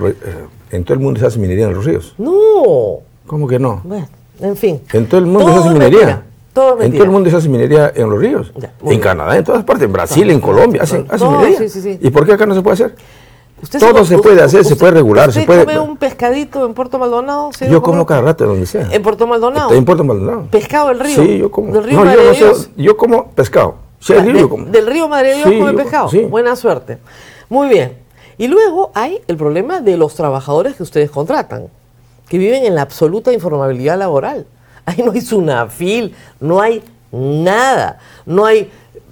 en todo el mundo se hace minería en los ríos. No. ¿Cómo que no? Bueno, en fin. En todo el mundo Todo se hace es minería. mentira. Todo es En mentira. todo el mundo se hace minería en los ríos. Ya, muy En bien. Canadá, en todas partes, en Brasil, en Colombia, hacen No, minería. sí. ¿Y por qué acá no se puede hacer? Usted Todo se puede hacer, se puede regular, ¿Usted se puede- come un pescadito en Puerto Maldonado? ¿Se Yo dio a como comer cada rato donde sea. ¿En Puerto Maldonado? En Puerto Maldonado. ¿Pescado del río? Sí, yo como. ¿Del río No, Madre yo de no Dios? sé, yo como pescado. Si hay río, yo como. Del río Madre de Dios Sí, come yo- pescado. sí. Buena suerte. Muy bien. Y luego hay el problema de los trabajadores que ustedes contratan, que viven en la absoluta informabilidad laboral. Ahí no hay SUNAFIL, no hay nada, no hay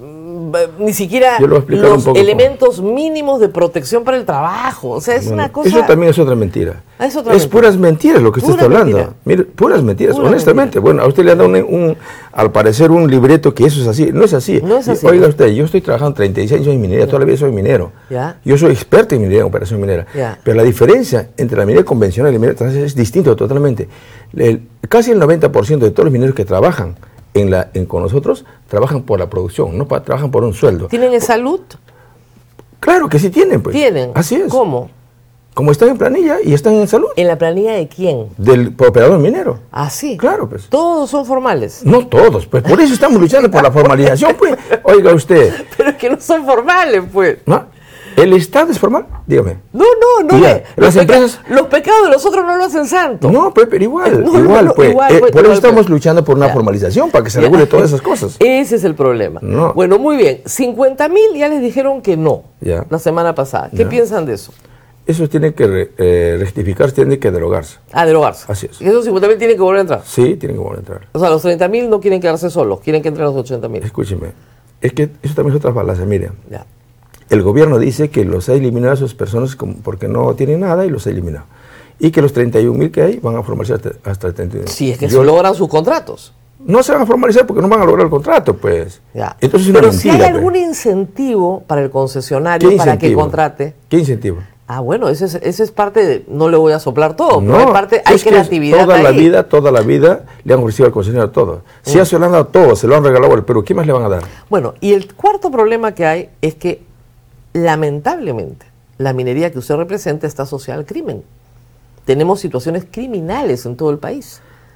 ni siquiera Yo lo voy a explicar un los poco elementos mínimos de protección para el trabajo. O sea, es Bueno, una cosa... Eso también es otra mentira. Es otra Es mentira. puras mentiras lo que usted Pura está hablando. mentira. Mire, puras mentiras, Pura honestamente. mentira. Bueno, a usted le han dado al parecer un libreto que eso es así. No es así. No es así. Oiga usted, yo estoy trabajando 36 años en minería, toda la vida soy minero. Ya. Yo soy experto en minería, en operación minera. Ya. Pero la diferencia entre la minería convencional y la minería tradicional es distinto totalmente. Casi el 90% de todos los mineros que trabajan con nosotros trabajan por la producción, no trabajan por un sueldo. ¿Tienen salud? Claro que sí tienen, pues. ¿Tienen? Así es. ¿Cómo? Como están en planilla y están en salud. ¿En la planilla de quién? Del operador minero. Ah, sí. Claro, pues. Todos son formales. No todos, pues por eso estamos luchando por la formalización, pues. Oiga usted, Pero es que no son formales, pues. ¿no? ¿El Estado es formal? Dígame. No. Ya, las empresas- Los pecados de los otros no lo hacen santo. No, pues, pero igual, No, igual, pues. igual, Por igual, eso estamos pues. luchando por una Ya. formalización, para que se Ya. regule todas esas cosas. Ese es el problema. No. Bueno, muy bien. 50.000 ya les dijeron que no. Ya. La semana pasada. ¿Qué Ya. piensan de eso? Eso tiene que rectificarse, tiene que derogarse. A derogarse. Así es. Y esos 50.000 tienen que volver a entrar. Sí, tienen que volver a entrar. O sea, los 30.000 no quieren quedarse solos, quieren que entren los 80.000. Escúcheme, es que eso también es otra falacia, mire. Ya. El gobierno dice que los ha eliminado a esas personas porque no tienen nada y los ha eliminado. Y que los 31.000 que hay van a formalizar hasta el 31. Si es que Yo- se logran sus contratos. No se van a formalizar porque no van a lograr el contrato, pues. Ya. Entonces es una Pero mentira, si hay pues. algún incentivo para el concesionario ¿Qué para que incentivo? contrate. ¿Qué incentivo? Ah, bueno, ese es parte de. No le voy a soplar todo, pero hay parte, hay es que creatividad. toda la ahí. vida le han ofrecido al concesionario todo. Si ya se lo han dado todo, se lo han regalado al Perú, ¿qué más le van a dar? Bueno, y el cuarto problema que hay es que, lamentablemente, la minería que usted representa está asociada al crimen. Tenemos situaciones criminales en todo el país.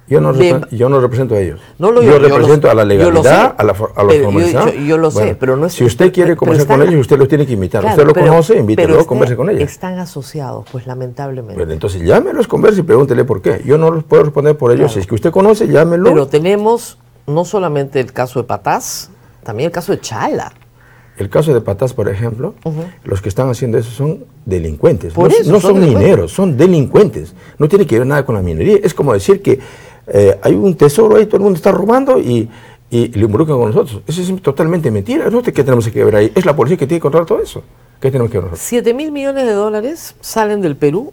Yo no represento a ellos. No lo yo yo represento lo, a la legalidad, a la formalización. Yo lo sé, pero no es... Si usted quiere conversar con ellos, usted los tiene que invitar. Claro, usted lo conoce, invítelo, converse con ellos. Están asociados, pues lamentablemente. Bueno, entonces llámelos, converse y pregúntele por qué. Yo no los puedo responder por ellos. Claro. Si es que usted conoce, llámelo. Pero tenemos no solamente el caso de Patás, también el caso de Chala. El caso de Patás, por ejemplo, los que están haciendo eso son delincuentes. Por eso, no son mineros, son delincuentes. No tiene que ver nada con la minería. Es como decir que hay un tesoro ahí, todo el mundo está robando y lo involucran con nosotros. Eso es totalmente mentira. ¿Nosotros qué tenemos que ver ahí? Es la policía que tiene que controlar todo eso. ¿Qué tenemos que ver nosotros? 7.000 millones de dólares salen del Perú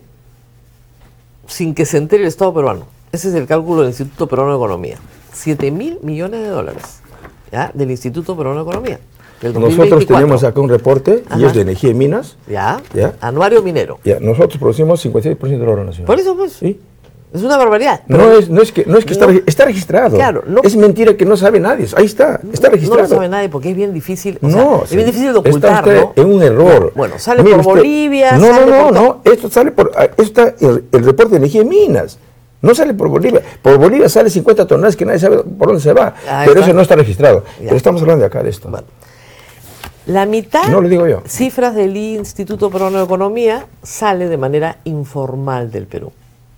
sin que se entere el Estado peruano. Ese es el cálculo del Instituto Peruano de Economía. 7.000 millones de dólares, ¿ya? Del Instituto Peruano de Economía. Nosotros tenemos acá un reporte, y es de Energía y Minas. ¿Ya? Anuario minero. Ya, nosotros producimos 56% del oro nacional. Por eso, pues. ¿Sí? Es una barbaridad. No es que está registrado. Claro, es mentira que no sabe nadie. Ahí está registrado. No lo sabe nadie porque es bien difícil. Es bien difícil de ocultar, está usted en un error. Bueno, sale por Bolivia. No. Esto sale por. Esto está el reporte de Energía y Minas. No sale por Bolivia. Por Bolivia sale 50 toneladas que nadie sabe por dónde se va. Pero eso no está registrado. Pero estamos hablando de acá de esto. Bueno. La mitad, no lo digo yo, cifras del Instituto Peruano de Economía, sale de manera informal del Perú.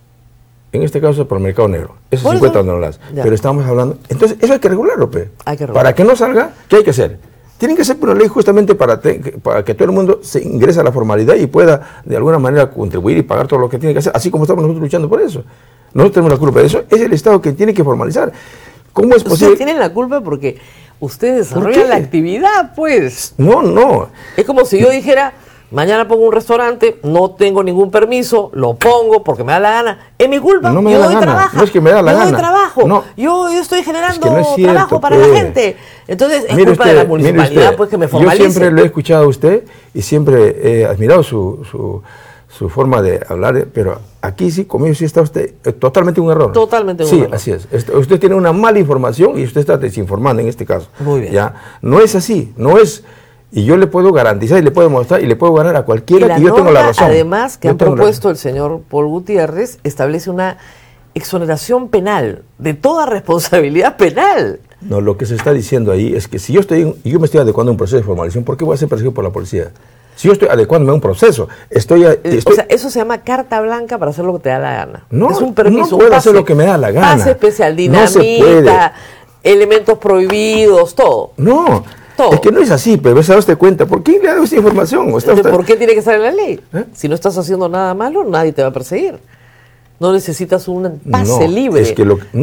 En este caso por el mercado negro. Eso es 50 toneladas. Pero estamos hablando... Entonces, eso hay que regularlo, pe. Hay que regularlo. Para que no salga, ¿qué hay que hacer? Tienen que hacer una ley justamente para que todo el mundo se ingrese a la formalidad y pueda, de alguna manera, contribuir y pagar todo lo que tiene que hacer, así como estamos nosotros luchando por eso. Nosotros tenemos la culpa de eso. Es el Estado que tiene que formalizar. ¿Cómo es posible? Ustedes tienen la culpa porque ustedes desarrollan la actividad, pues. No. Es como si yo dijera, mañana pongo un restaurante, no tengo ningún permiso, lo pongo porque me da la gana. Es mi culpa, no me da la gana. No es que me da la gana. Yo doy trabajo, no. yo estoy generando es que no es cierto, trabajo para la gente. Entonces es culpa de la municipalidad, pues, que me formalice. Yo siempre lo he escuchado a usted y siempre he admirado su forma de hablar, pero aquí sí, conmigo sí está usted totalmente un error. Totalmente un error. Sí, así es. Usted tiene una mala información y usted está desinformando en este caso. Muy bien. ¿Ya? No es así, no es... Y yo le puedo garantizar y le puedo mostrar y le puedo ganar a cualquiera que yo tengo la razón. Además, que han propuesto el señor Paul Gutiérrez, establece una exoneración penal, de toda responsabilidad penal. No, lo que se está diciendo ahí es que si yo me estoy adecuando a un proceso de formalización, ¿por qué voy a ser perseguido por la policía? Si yo estoy adecuándome a un proceso, o sea, eso se llama carta blanca para hacer lo que te da la gana. No, es un permiso, no puedo hacer lo que me da la gana. Pase especial, dinamita, elementos prohibidos, todo. No, es que no es así, pero se da usted cuenta. ¿Por qué le ha dado esta información? ¿Por qué tiene que estar en la ley? Si no estás haciendo nada malo, nadie te va a perseguir. No necesitas un pase libre. Es que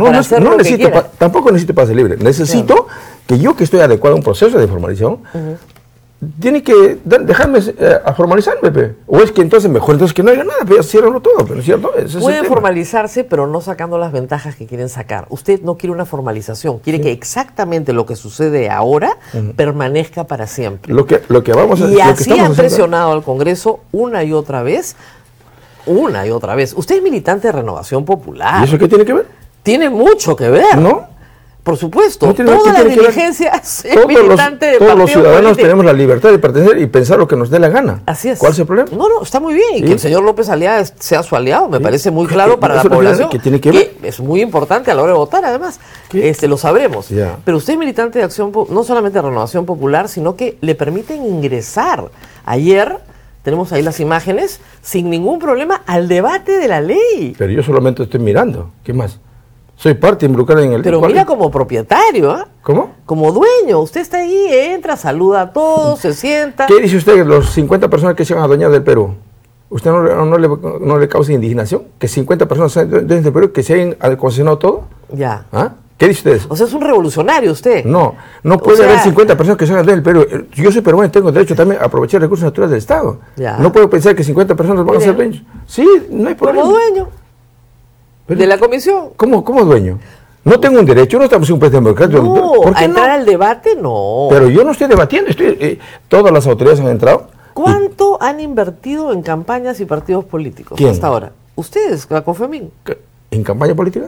tampoco necesito pase libre. Necesito que yo, que estoy adecuado a un proceso de formalización, tiene que dejarme a formalizarme, pe. O es que entonces mejor que no haya nada, pero ciérralo todo, pero ¿cierto? Puede formalizarse, pero no sacando las ventajas que quieren sacar. Usted no quiere una formalización, quiere que exactamente lo que sucede ahora permanezca para siempre. Lo que vamos a y así han presionado al Congreso una y otra vez. Usted es militante de Renovación Popular. ¿Y eso qué tiene que ver? Tiene mucho que ver. ¿No? Por supuesto, toda la dirigencia es militante de todos los ciudadanos tenemos la libertad de pertenecer y pensar lo que nos dé la gana. Así es. ¿Cuál es el problema? No, está muy bien. Y que el señor López Aliaga sea su aliado, me parece muy claro para la población. ¿Qué tiene que ver? Que es muy importante a la hora de votar, además. Lo sabremos. Pero usted es militante de Acción, no solamente de Renovación Popular, sino que le permiten ingresar. Ayer tenemos ahí las imágenes, sin ningún problema, al debate de la ley. Pero yo solamente estoy mirando. ¿Qué más? Soy parte involucrada en el... Pero mira como propietario, ¿ah? ¿Cómo? Como dueño. Usted está ahí, entra, saluda a todos, se sienta. ¿Qué dice usted de los 50 personas que se han adueñado del Perú? ¿Usted no le causa indignación? ¿Que 50 personas se han adueñado del Perú, que se hayan concesionado todo? Ya. ¿Ah? ¿Qué dice usted? O sea, es un revolucionario usted. No puede haber 50 personas que se han adueñado del Perú. Yo soy peruano y tengo derecho también a aprovechar recursos naturales del Estado. Ya. No puedo pensar que 50 personas van a ser dueños. Sí, no hay problema. Como dueño. Pero, de la comisión. ¿Cómo dueño? No tengo un derecho, no estamos en un país democrático. No, ¿a entrar al debate? No. Pero yo no estoy debatiendo, todas las autoridades han entrado. ¿Cuánto han invertido en campañas y partidos políticos hasta ahora? Ustedes, la COFEMIN. ¿En campaña política?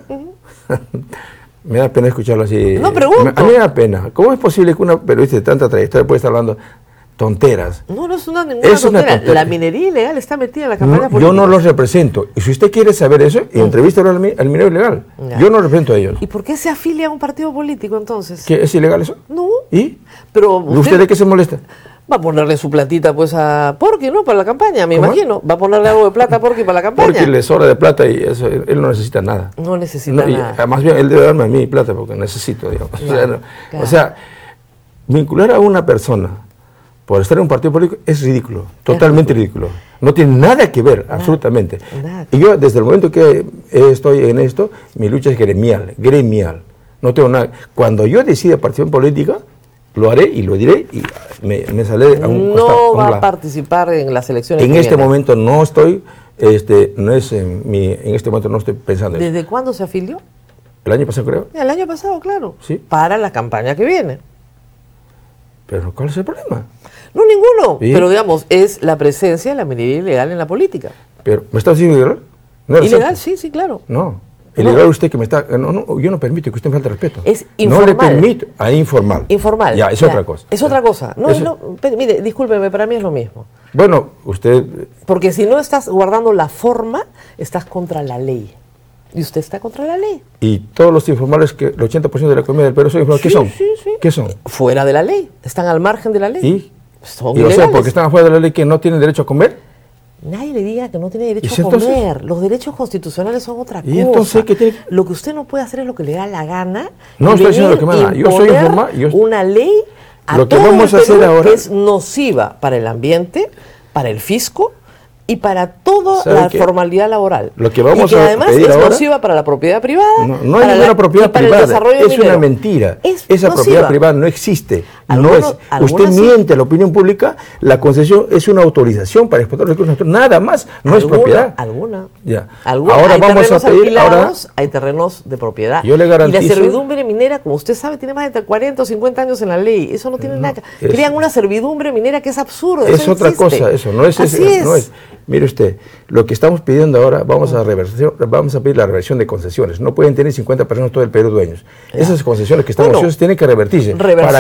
Me da pena escucharlo así. No pregunto. A mí me da pena. ¿Cómo es posible que una periodista de tanta trayectoria pueda estar hablando tonteras. No es ninguna es tontera. Una tontera. La minería ilegal está metida en la campaña política. Yo no los represento. Y si usted quiere saber eso, entrevístelo al minero ilegal. Ya. Yo no represento a ellos. ¿Y por qué se afilia a un partido político entonces? ¿Qué, es ilegal eso? No. ¿Y? Pero ¿Usted de qué se molesta? Va a ponerle su platita pues a Porky, ¿no? Para la campaña, me imagino. Va a ponerle algo de plata a Porky para la campaña. Porky le sobra de plata y eso, él no necesita nada. No necesita nada. Más bien, él debe darme a mí plata porque necesito, digamos. Claro, o sea, vincular a una persona por estar en un partido político es ridículo, totalmente ridículo. No tiene nada que ver, absolutamente. Nada. Y yo, desde el momento que estoy en esto, mi lucha es gremial. No tengo nada. Cuando yo decida participar en política, lo haré y lo diré y me sale a un costado. No va a participar en las elecciones. En este momento no estoy, en este momento no estoy pensando. ¿Desde cuándo se afilió? El año pasado, creo. El año pasado, claro. Sí. Para la campaña que viene. Pero ¿cuál es el problema? No, ninguno. ¿Sí? Pero digamos, es la presencia de la minería ilegal en la política. Pero, ¿me está diciendo ilegal? ¿No ilegal? Sí, claro. No. Ilegal usted que me está... No, yo no permito que usted me falte respeto. Es informal. No le permito. Informal. Informal. Ya, es otra cosa. Es otra cosa. Mire, discúlpeme, para mí es lo mismo. Bueno, usted... Porque si no estás guardando la forma, estás contra la ley. Y usted está contra la ley. Y todos los informales, que el 80% de la economía del Perú son informales, ¿qué son? Sí. ¿Qué son? Fuera de la ley. Están al margen de la ley. ¿Y? Son o sea, porque están afuera de la ley que no tienen derecho a comer. Nadie le diga que no tiene derecho a comer. Los derechos constitucionales son otra cosa. ¿Y entonces qué tiene? Lo que usted no puede hacer es lo que le da la gana. No estoy diciendo lo que me da. Yo soy informal. Una ley a lo que vamos a hacer ahora que es nociva para el ambiente, para el fisco y para toda la formalidad laboral. Lo que vamos y que a además pedir es ahora, nociva para la propiedad privada. No hay ninguna propiedad privada. Es una mentira. Esa propiedad privada no existe. Usted miente a la opinión pública. La concesión es una autorización para explotar recursos naturales. Nada más. No es propiedad. Ya. Ahora vamos a pedir. Hay terrenos de propiedad. Yo le garantizo. Y la servidumbre minera, como usted sabe, tiene más de 40 o 50 años en la ley. Eso no tiene nada. Crean una servidumbre minera que es absurdo. Es otra cosa. Eso no es. No es. Mire usted, lo que estamos pidiendo ahora, vamos a pedir la reversión de concesiones. No pueden tener 50 personas todo el Perú dueños. Esas concesiones que estamos haciendo tienen que revertirse.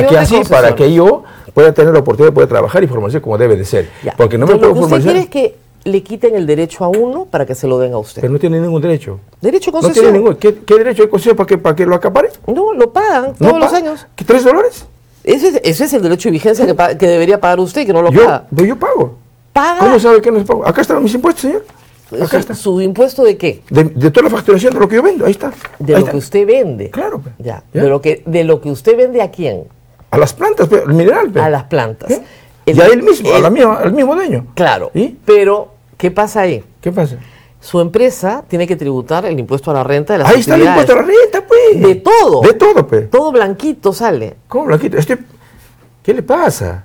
Para que yo pueda tener la oportunidad de poder trabajar y formarse como debe de ser. Porque no me puedo formalizar. ¿Usted quiere es que le quiten el derecho a uno para que se lo den a usted? Pero no tiene ningún derecho. ¿Derecho de concesión? No tiene ningún. ¿Qué derecho de concesión para que lo acapare? No, lo pagan todos los años. ¿Qué, $3? Ese es el derecho de vigencia que debería pagar usted, que no lo paga. Yo pago. ¿Paga? ¿Cómo sabe que no es pago? Acá están mis impuestos, señor. Acá está. ¿Su impuesto de qué? De toda la facturación de lo que yo vendo, ahí está. De lo que usted vende. Claro. Ya. De lo que usted vende, ¿a quién? A las plantas, el mineral. A las plantas. Y a él mismo, al mismo dueño. Claro. Pero, ¿qué pasa ahí? ¿Qué pasa? Su empresa tiene que tributar el impuesto a la renta de las Ahí está el impuesto a la renta, pues. De todo. De todo, pues. Todo blanquito sale. ¿Cómo blanquito? ¿Qué le pasa?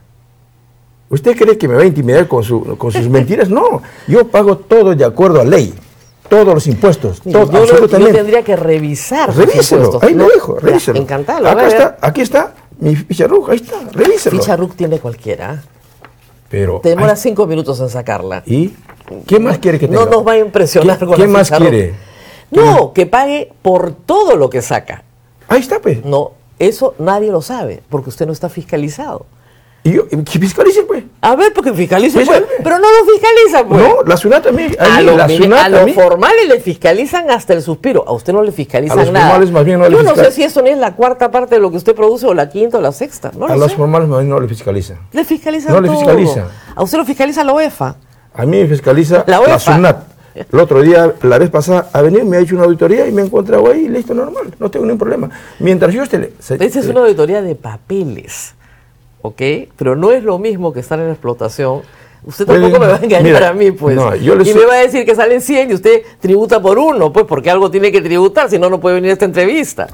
¿Usted cree que me va a intimidar con sus mentiras? No, yo pago todo de acuerdo a ley, todos los impuestos, todo, absolutamente. Yo tendría que revisar. Revíselo, ahí lo dejo, revíselo. Encantado. Aquí está mi ficha RUC, ahí está, revíselo. Ficha RUC tiene cualquiera. Pero te demora 5 minutos en sacarla. ¿Y qué más quiere que tenga? No nos va a impresionar con la ¿Qué más quiere? No, que pague por todo lo que saca. Ahí está, pues. No, eso nadie lo sabe, porque usted no está fiscalizado. ¿Y que fiscalice, pues? A ver, porque fiscalice, pues. Pero no lo fiscaliza, pues. No, la SUNAT también. A los formales le fiscalizan hasta el suspiro. A usted no le fiscalizan nada. A los formales más bien no le fiscalizan. Yo no sé si eso ni es la cuarta parte de lo que usted produce, o la quinta o la sexta. No a los formales más bien no le fiscalizan. Le fiscalizan todo. No le fiscalizan. A usted lo fiscaliza la UEFA. A mí me fiscaliza la SUNAT. El otro día, la vez pasada, ha venido, me ha hecho una auditoría y me he encontrado ahí, listo, normal. No tengo ningún problema. Mientras yo esté... Esa es una auditoría de papeles. ¿Ok? Pero no es lo mismo que estar en la explotación. Usted tampoco me va a engañar a mí, pues. No, y me va a decir que salen 100 y usted tributa por uno, pues, porque algo tiene que tributar, si no, no puede venir a esta entrevista.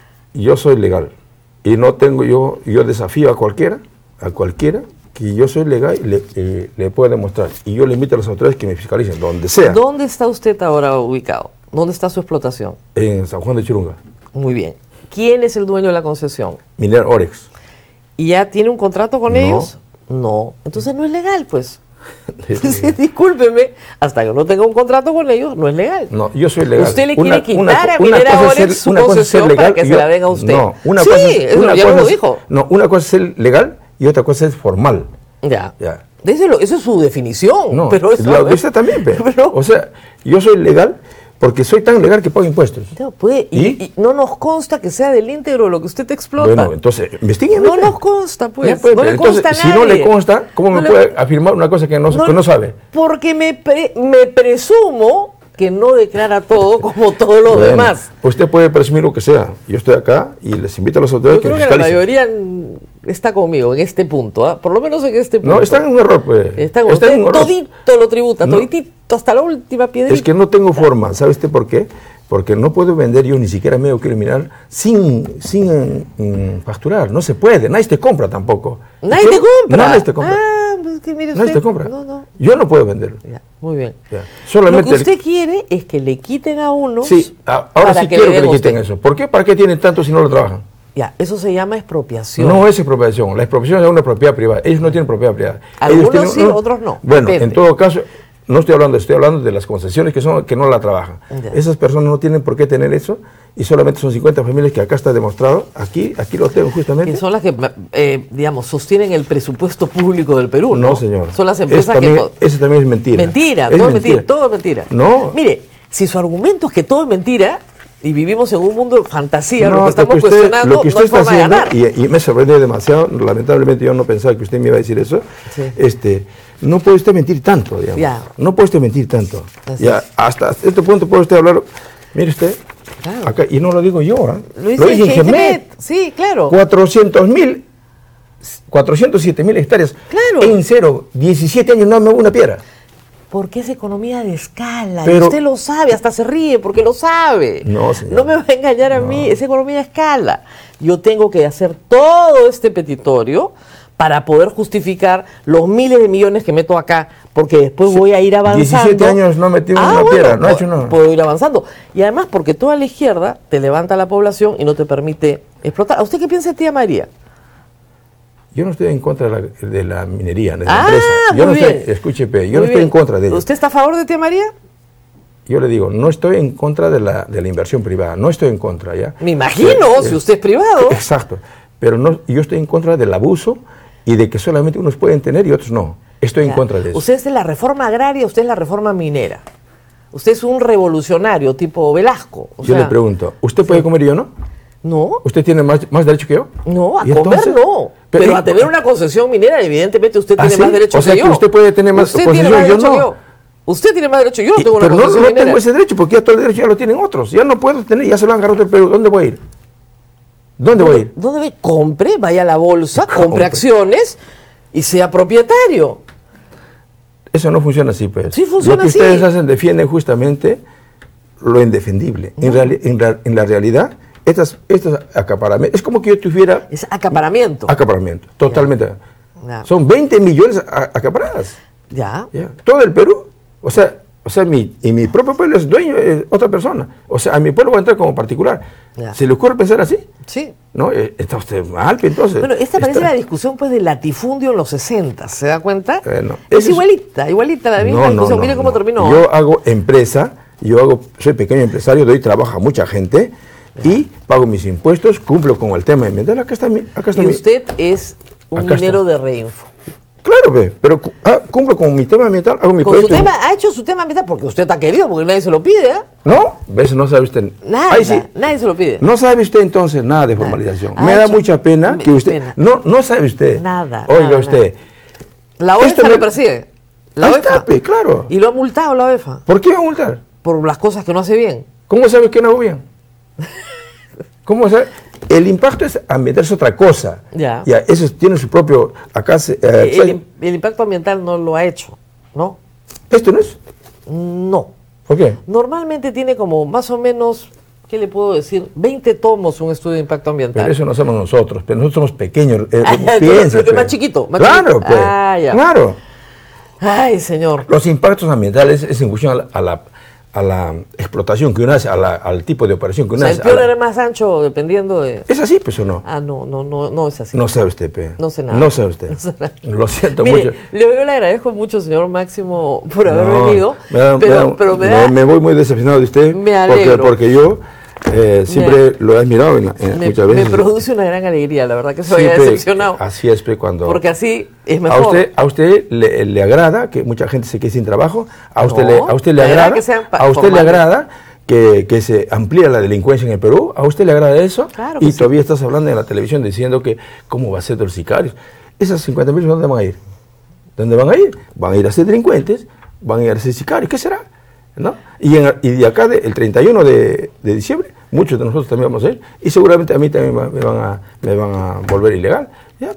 Yo soy legal. Y no tengo yo desafío a cualquiera, que yo soy legal y le puedo demostrar. Y yo le invito a las autoridades que me fiscalicen, donde sea. ¿Dónde está usted ahora ubicado? ¿Dónde está su explotación? En San Juan de Churunga. Muy bien. ¿Quién es el dueño de la concesión? Minera Orex. ¿Y ya tiene un contrato con ellos? No. Entonces no es legal, pues. Discúlpeme, hasta que no tenga un contrato con ellos, no es legal. No, yo soy legal. Usted le quiere quitar a Minera Orex su concesión para que se la den a usted. No, una cosa es legal y otra cosa es formal. Ya. Ya. Eso es su definición. No, pero eso, lo de usted también, pero- o sea, yo soy legal porque soy tan legal que pago impuestos. No, y no nos consta que sea del íntegro lo que usted explota. Bueno, entonces, investiguen. no nos consta, pues. Ya, pues, no le entonces, consta a si no le nadie. consta, ¿cómo No me le- puede afirmar una cosa que no sabe? Porque me presumo que no declara todo como todos los Bueno, demás. Usted puede presumir lo que sea. Yo estoy acá y les invito a los Yo autoridades creo que la fiscalicen. mayoría está conmigo en este punto, ¿ah? Por lo menos en este punto. No, están en un error, pues. Está Están en un error. todito lo tributa, No. toditito, hasta la última piedrita. Es que no tengo forma. ¿Sabe usted por qué? Porque no puedo vender yo ni siquiera medio criminal sin facturar. No se puede. Nadie te compra tampoco. Nadie te compra. Nadie te compra. Ah, pues que mire Nadie usted. te compra. No. Yo no puedo venderlo. Ya, muy bien. Ya. Solamente Lo que usted quiere es que le quiten a unos. Sí, ahora para sí quiero que den le a quiten usted. eso. ¿Por qué? ¿Para qué tienen tanto si no lo trabajan? Ya, eso se llama expropiación. No es expropiación. La expropiación es una propiedad privada. Ellos no tienen propiedad privada. Algunos Ellos sí, otros no. Bueno, Depende. en todo caso, no estoy hablando de las concesiones que no la trabajan. Ya. Esas personas no tienen por qué tener eso y solamente son 50 familias que acá está demostrado. Aquí lo tengo justamente. Que son las que, digamos, sostienen el presupuesto público del Perú, ¿no? No, señor. Son las empresas Eso también es mentira. Mentira, Es todo es mentira, todo es mentira. No. Mire, si su argumento es que todo es mentira y vivimos en un mundo de fantasía, lo que No, estamos cuestionando, lo que usted no hay está forma de haciendo, ganar. y me sorprende demasiado, lamentablemente yo no pensaba que usted me iba a decir eso, Sí. no puede usted mentir tanto, digamos. Ya. No puede usted mentir tanto. Así Ya, es. hasta este punto puede usted hablar, mire usted, Claro. acá, y no lo digo yo, ¿eh? Lo dice Ingemet. Sí, claro. 407.000 hectáreas. Claro. En 17 años no me hubo una piedra. Porque es economía de escala, y Pero- usted lo sabe, hasta se ríe porque lo sabe. No, señor. No me va a engañar a mí, es economía de escala. Yo tengo que hacer todo este petitorio para poder justificar los miles de millones que meto acá, porque después voy a ir avanzando. 17 años no metí una piedra, no ha hecho nada. Puedo ir avanzando. Y además porque toda la izquierda te levanta la población y no te permite explotar. ¿A usted qué piensa, tía María? Yo no estoy en contra de la minería, de la Ah, empresa. Yo no muy estoy, bien. escúcheme, yo Muy no estoy bien. en contra de ella. ¿Usted está a favor de tía María? Yo le digo, no estoy en contra de la inversión privada, no estoy en contra, ¿ya? Me imagino, si usted es privado. Exacto, pero no, yo estoy en contra del abuso y de que solamente unos pueden tener y otros no. Estoy en Ya. contra de eso. Usted es de la reforma agraria, usted es la reforma minera. Usted es un revolucionario tipo Velasco. O Yo sea, le pregunto, ¿usted puede comer y yo no? No, ¿Usted tiene más derecho que yo? no, a ¿Y comer entonces? no. Pero a tener una concesión minera, evidentemente usted ¿Ah, tiene sí? más derecho O sea que que yo. usted puede tener más Usted concesión, tiene más yo derecho no. que yo. Usted tiene más derecho, yo no tengo una Pero no, concesión no minera. tengo ese derecho porque ya todo el derecho ya lo tienen otros. Ya no puedo tener, ya se lo han agarrado del Perú. ¿Dónde voy a ir? ¿Dónde voy a ir? ¿Dónde ve? Compre, vaya a la bolsa, compre Compre. acciones y sea propietario. Eso no funciona así, pues. Sí funciona Lo que así. ustedes hacen, defienden justamente lo indefendible. En la realidad, estos acaparamientos, es como que yo tuviera Es acaparamiento. acaparamiento, totalmente. Ya. Son 20 millones acaparadas. Ya. Ya. Todo el Perú, o sea, mi propio pueblo es dueño de otra persona. O sea, a mi pueblo va a entrar como particular. Ya. ¿Se le ocurre pensar así? Sí. ¿No? Está usted mal, pues, entonces. Bueno, esta parece Está- la discusión pues del latifundio en los 60, ¿se da cuenta? Bueno, es eso es- igualita la misma discusión. Mire cómo terminó. Yo hago empresa, soy pequeño empresario, doy trabajo a mucha gente y pago mis impuestos, cumplo con el tema ambiental. Acá está y usted es un Acá minero está. de Reinfo. Claro, pero cumplo con mi tema ambiental, hago mi Con su proyecto. tema, ha hecho su tema ambiental porque usted está querido, porque nadie se lo pide, ¿eh? ¿No? ¿Ves? No sabe usted. Nada, Ahí sí. nadie se lo pide. No sabe usted entonces nada de formalización. Ha Me da hecho- mucha pena que usted... pena. No sabe usted. Nada, Oiga nada, usted. La Esto OEFA no- lo persigue. La Ahí OEFA. está, pues, claro. Y lo ha multado la OEFA ¿Por qué va a multar? por las cosas que no hace bien. ¿Cómo sabes que no hago bien? ¿Cómo sabe? El impacto ambiental es otra cosa. Ya. Eso tiene su propio... Acá El impacto ambiental no lo ha hecho, ¿no? ¿Esto no es? No. ¿Por qué? Normalmente tiene como más o menos, ¿qué le puedo decir? 20 tomos un estudio de impacto ambiental. Pero eso no somos nosotros, pero nosotros somos pequeños. Entonces, Piense, es pues. más chiquito, más claro, chiquito. pues. Ah, ya. Claro. Ay, señor. Los impactos ambientales es en función a la explotación que uno hace, al tipo de operación que O uno sea, hace. el peor era más ancho dependiendo de... ¿Es así, pues o no? Ah, no es así. No sabe usted, pe. No sé nada. No sabe usted. No sé nada. Lo siento Mire, mucho. yo le agradezco mucho, señor Máximo, por haber No, venido, pero me da... me voy muy decepcionado de usted. Me alegro. Porque yo Siempre lo he admirado muchas veces. Me produce una gran alegría, la verdad, que se vaya decepcionado. Así es, cuando... Porque así es mejor. A usted le agrada que mucha gente se quede sin trabajo, a usted le agrada que se amplíe la delincuencia en el Perú, a usted le agrada eso, claro y todavía estás hablando en la televisión diciendo que cómo va a ser de los sicarios. Esas 50.000, ¿dónde van a ir? ¿Dónde van a ir? Van a ir a ser delincuentes, van a ir a ser sicarios, ¿qué será? ¿No? Y de acá, el 31 de diciembre, muchos de nosotros también vamos a ir, y seguramente a mí también me van a volver ilegal.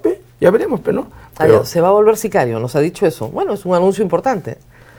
Ya veremos, pero no. Pero, se va a volver sicario, nos ha dicho eso. Bueno, es un anuncio importante.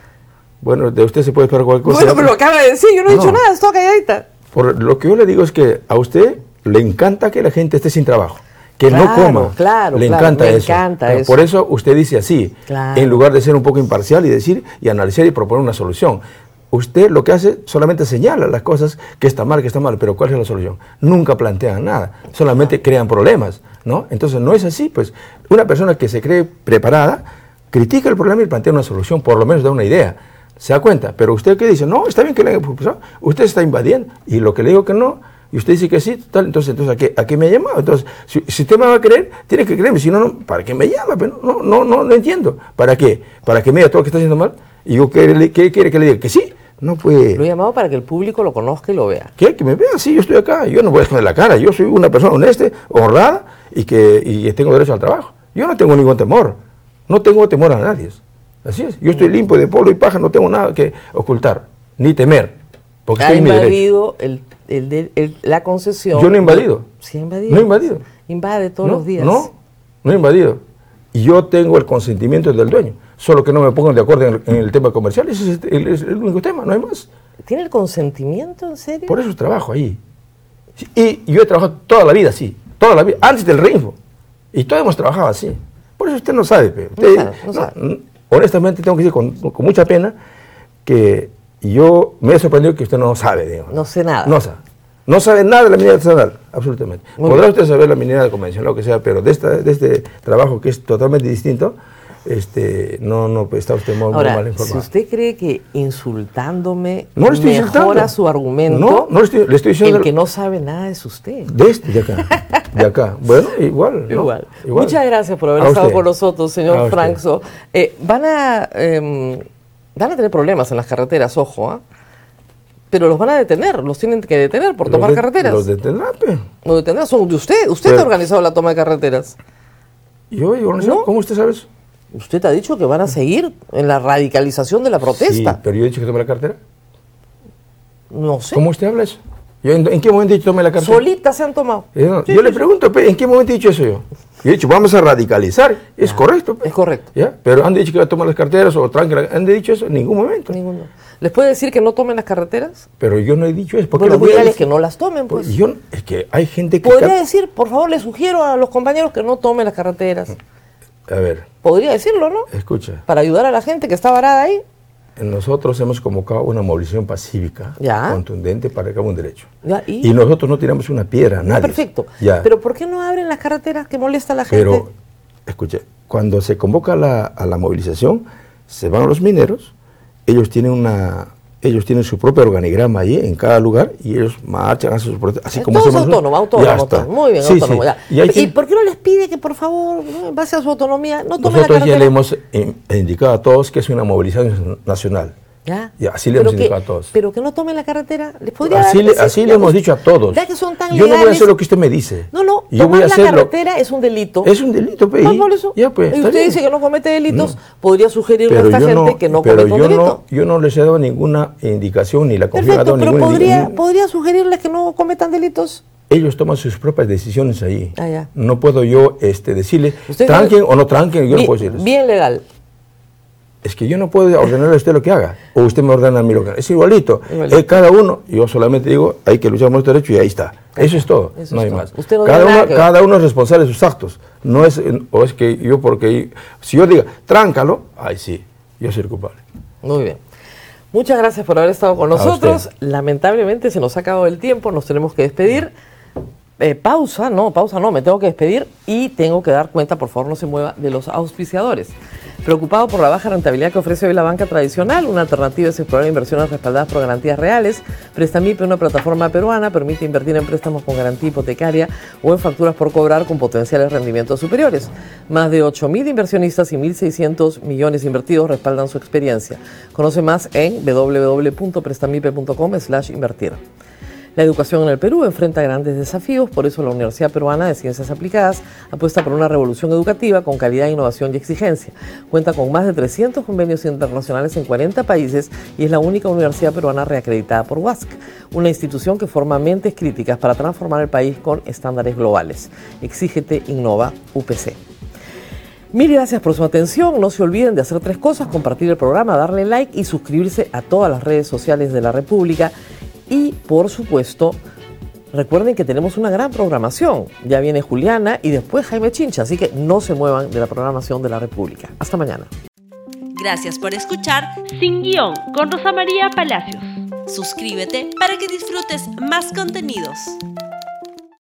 Bueno, de usted se puede esperar cualquier cosa. Bueno, pero lo acaba de decir, yo no he dicho nada, estoy calladita. Por lo que yo le digo es que a usted le encanta que la gente esté sin trabajo, que no coma. Le encanta eso. Por eso usted dice así, en lugar de ser un poco imparcial y decir y analizar y proponer una solución. Usted lo que hace solamente señala las cosas que está mal, pero ¿cuál es la solución? Nunca plantean nada, solamente crean problemas, ¿no? Entonces no es así, pues una persona que se cree preparada critica el problema y plantea una solución, por lo menos da una idea, se da cuenta. Pero usted que dice, no, está bien que le haga propulsado, usted está invadiendo, y lo que le digo que no, y usted dice que sí, tal, entonces ¿a qué me ha llamado? Entonces, si usted me va a creer, tiene que creerme, si no, ¿para qué me llama? Pero no entiendo, ¿para qué? ¿Para que me diga todo lo que está haciendo mal? Y yo, ¿qué quiere que le diga? Que sí. No puede. Lo he llamado para que el público lo conozca y lo vea. ¿Qué? Que me vea, sí, yo estoy acá, yo no voy a esconder la cara, yo soy una persona honesta, honrada y que tengo derecho al trabajo. Yo no tengo ningún temor, no tengo temor a nadie. Así es, yo estoy limpio de polvo y paja, no tengo nada que ocultar, ni temer, porque estoy en mi derecho. Ha invadido la concesión. Yo no he invadido. Sí, ha invadido. No he invadido. Invade todos los días. No he invadido. Y yo tengo el consentimiento del dueño. Solo que no me pongan de acuerdo en el tema comercial, ese es el único tema, no hay más. ¿Tiene el consentimiento, en serio? Por eso trabajo ahí. Sí, y yo he trabajado toda la vida así, toda la vida, antes del Reinfo. Y todos hemos trabajado así. Por eso usted no sabe. No sabe. Honestamente tengo que decir con mucha pena que yo me he sorprendido que usted no sabe. Digamos. No sé nada. No sabe nada de la minería artesanal, absolutamente. Podrá usted saber la minería convencional, lo que sea, pero de este trabajo que es totalmente distinto, no está usted muy mal informado. Si usted cree que insultándome mejora su argumento, le estoy diciendo el que no sabe nada es usted. De acá. Bueno, igual. Muchas gracias por haber estado con nosotros, señor Franxo. Van a tener problemas en las carreteras, ojo, pero los van a detener, los tienen que detener por tomar carreteras. Los detendrán, Los detendrán, son de usted. Usted ha organizado la toma de carreteras. ¿Yo he organizado? ¿No? ¿Cómo usted sabe eso? Usted ha dicho que van a seguir en la radicalización de la protesta. Sí, pero yo he dicho que tome la cartera. No sé. ¿Cómo usted habla eso? ¿En qué momento he dicho tome la cartera? Solitas se han tomado. Yo le pregunto, ¿en qué momento he dicho eso yo? Yo he dicho, vamos a radicalizar. Es correcto. Es correcto. ¿Ya? Pero han dicho que va a tomar las carteras o tranquila. ¿Han dicho eso? En ningún momento. Ninguno. ¿Les puede decir que no tomen las carreteras? Pero yo no he dicho eso. Bueno, dígales que no las tomen, pues. Es que hay gente que... ¿Podría decir, por favor, le sugiero a los compañeros que no tomen las carreteras? A ver. Podría decirlo, ¿no? Escucha. Para ayudar a la gente que está varada ahí. Nosotros hemos convocado una movilización pacífica, contundente para que hagamos un derecho. ¿Y? Nosotros no tiramos una piedra a nadie. Perfecto. Pero ¿por qué no abren las carreteras que molesta a la gente? Pero, escuche, cuando se convoca a la movilización, se van los mineros, ellos tienen su propio organigrama ahí en cada lugar y ellos marchan, hacen sus protestas, así como hacemos autónomo. Muy bien, autónomo. ¿Y por qué no les pide que por favor, en base a su autonomía, no tomen la carretera? Nosotros ya le hemos indicado a todos que es una movilización nacional. Ya, así le hemos indicado a todos. Pero que no tomen la carretera, les podría así le hemos dicho a todos. Ya que son tan yo no voy a hacer lo que usted me dice. No, tomar la carretera es un delito. Es un delito, pues. Por eso. Ya, pues, y usted dice que no comete delitos, podría sugerirle a esta gente que no cometa un delito. Yo no les he dado ninguna indicación ni la confirmación. Perfecto, pero podría sugerirles que no cometan delitos. Ellos toman sus propias decisiones ahí. No puedo yo decirle, tranquen o no tranquen, yo no puedo decirles. Bien legal. Es que yo no puedo ordenarle a usted lo que haga, o usted me ordena a mí lo que haga. Es igualito. Cada uno, yo solamente digo, hay que luchar por nuestro derecho y ahí está. Eso es todo, no hay más. Cada uno es responsable de sus actos. No es, o es que yo, si yo diga, tráncalo, ay sí, yo soy el culpable. Muy bien. Muchas gracias por haber estado con nosotros. Lamentablemente se nos ha acabado el tiempo, nos tenemos que despedir. Pausa no, me tengo que despedir y tengo que dar cuenta, por favor no se mueva, de los auspiciadores. Preocupado por la baja rentabilidad que ofrece hoy la banca tradicional, una alternativa es explorar inversiones respaldadas por garantías reales. Prestamipe, una plataforma peruana, permite invertir en préstamos con garantía hipotecaria o en facturas por cobrar con potenciales rendimientos superiores. Más de 8.000 inversionistas y 1.600 millones invertidos respaldan su experiencia. Conoce más en www.prestamipe.com/invertir. La educación en el Perú enfrenta grandes desafíos, por eso la Universidad Peruana de Ciencias Aplicadas apuesta por una revolución educativa con calidad, innovación y exigencia. Cuenta con más de 300 convenios internacionales en 40 países y es la única universidad peruana reacreditada por WASC, una institución que forma mentes críticas para transformar el país con estándares globales. Exígete, innova, UPC. Mil gracias por su atención. No se olviden de hacer 3 cosas: compartir el programa, darle like y suscribirse a todas las redes sociales de la República. Y, por supuesto, recuerden que tenemos una gran programación. Ya viene Juliana y después Jaime Chincha, así que no se muevan de la programación de la República. Hasta mañana. Gracias por escuchar Sin Guión con Rosa María Palacios. Suscríbete para que disfrutes más contenidos.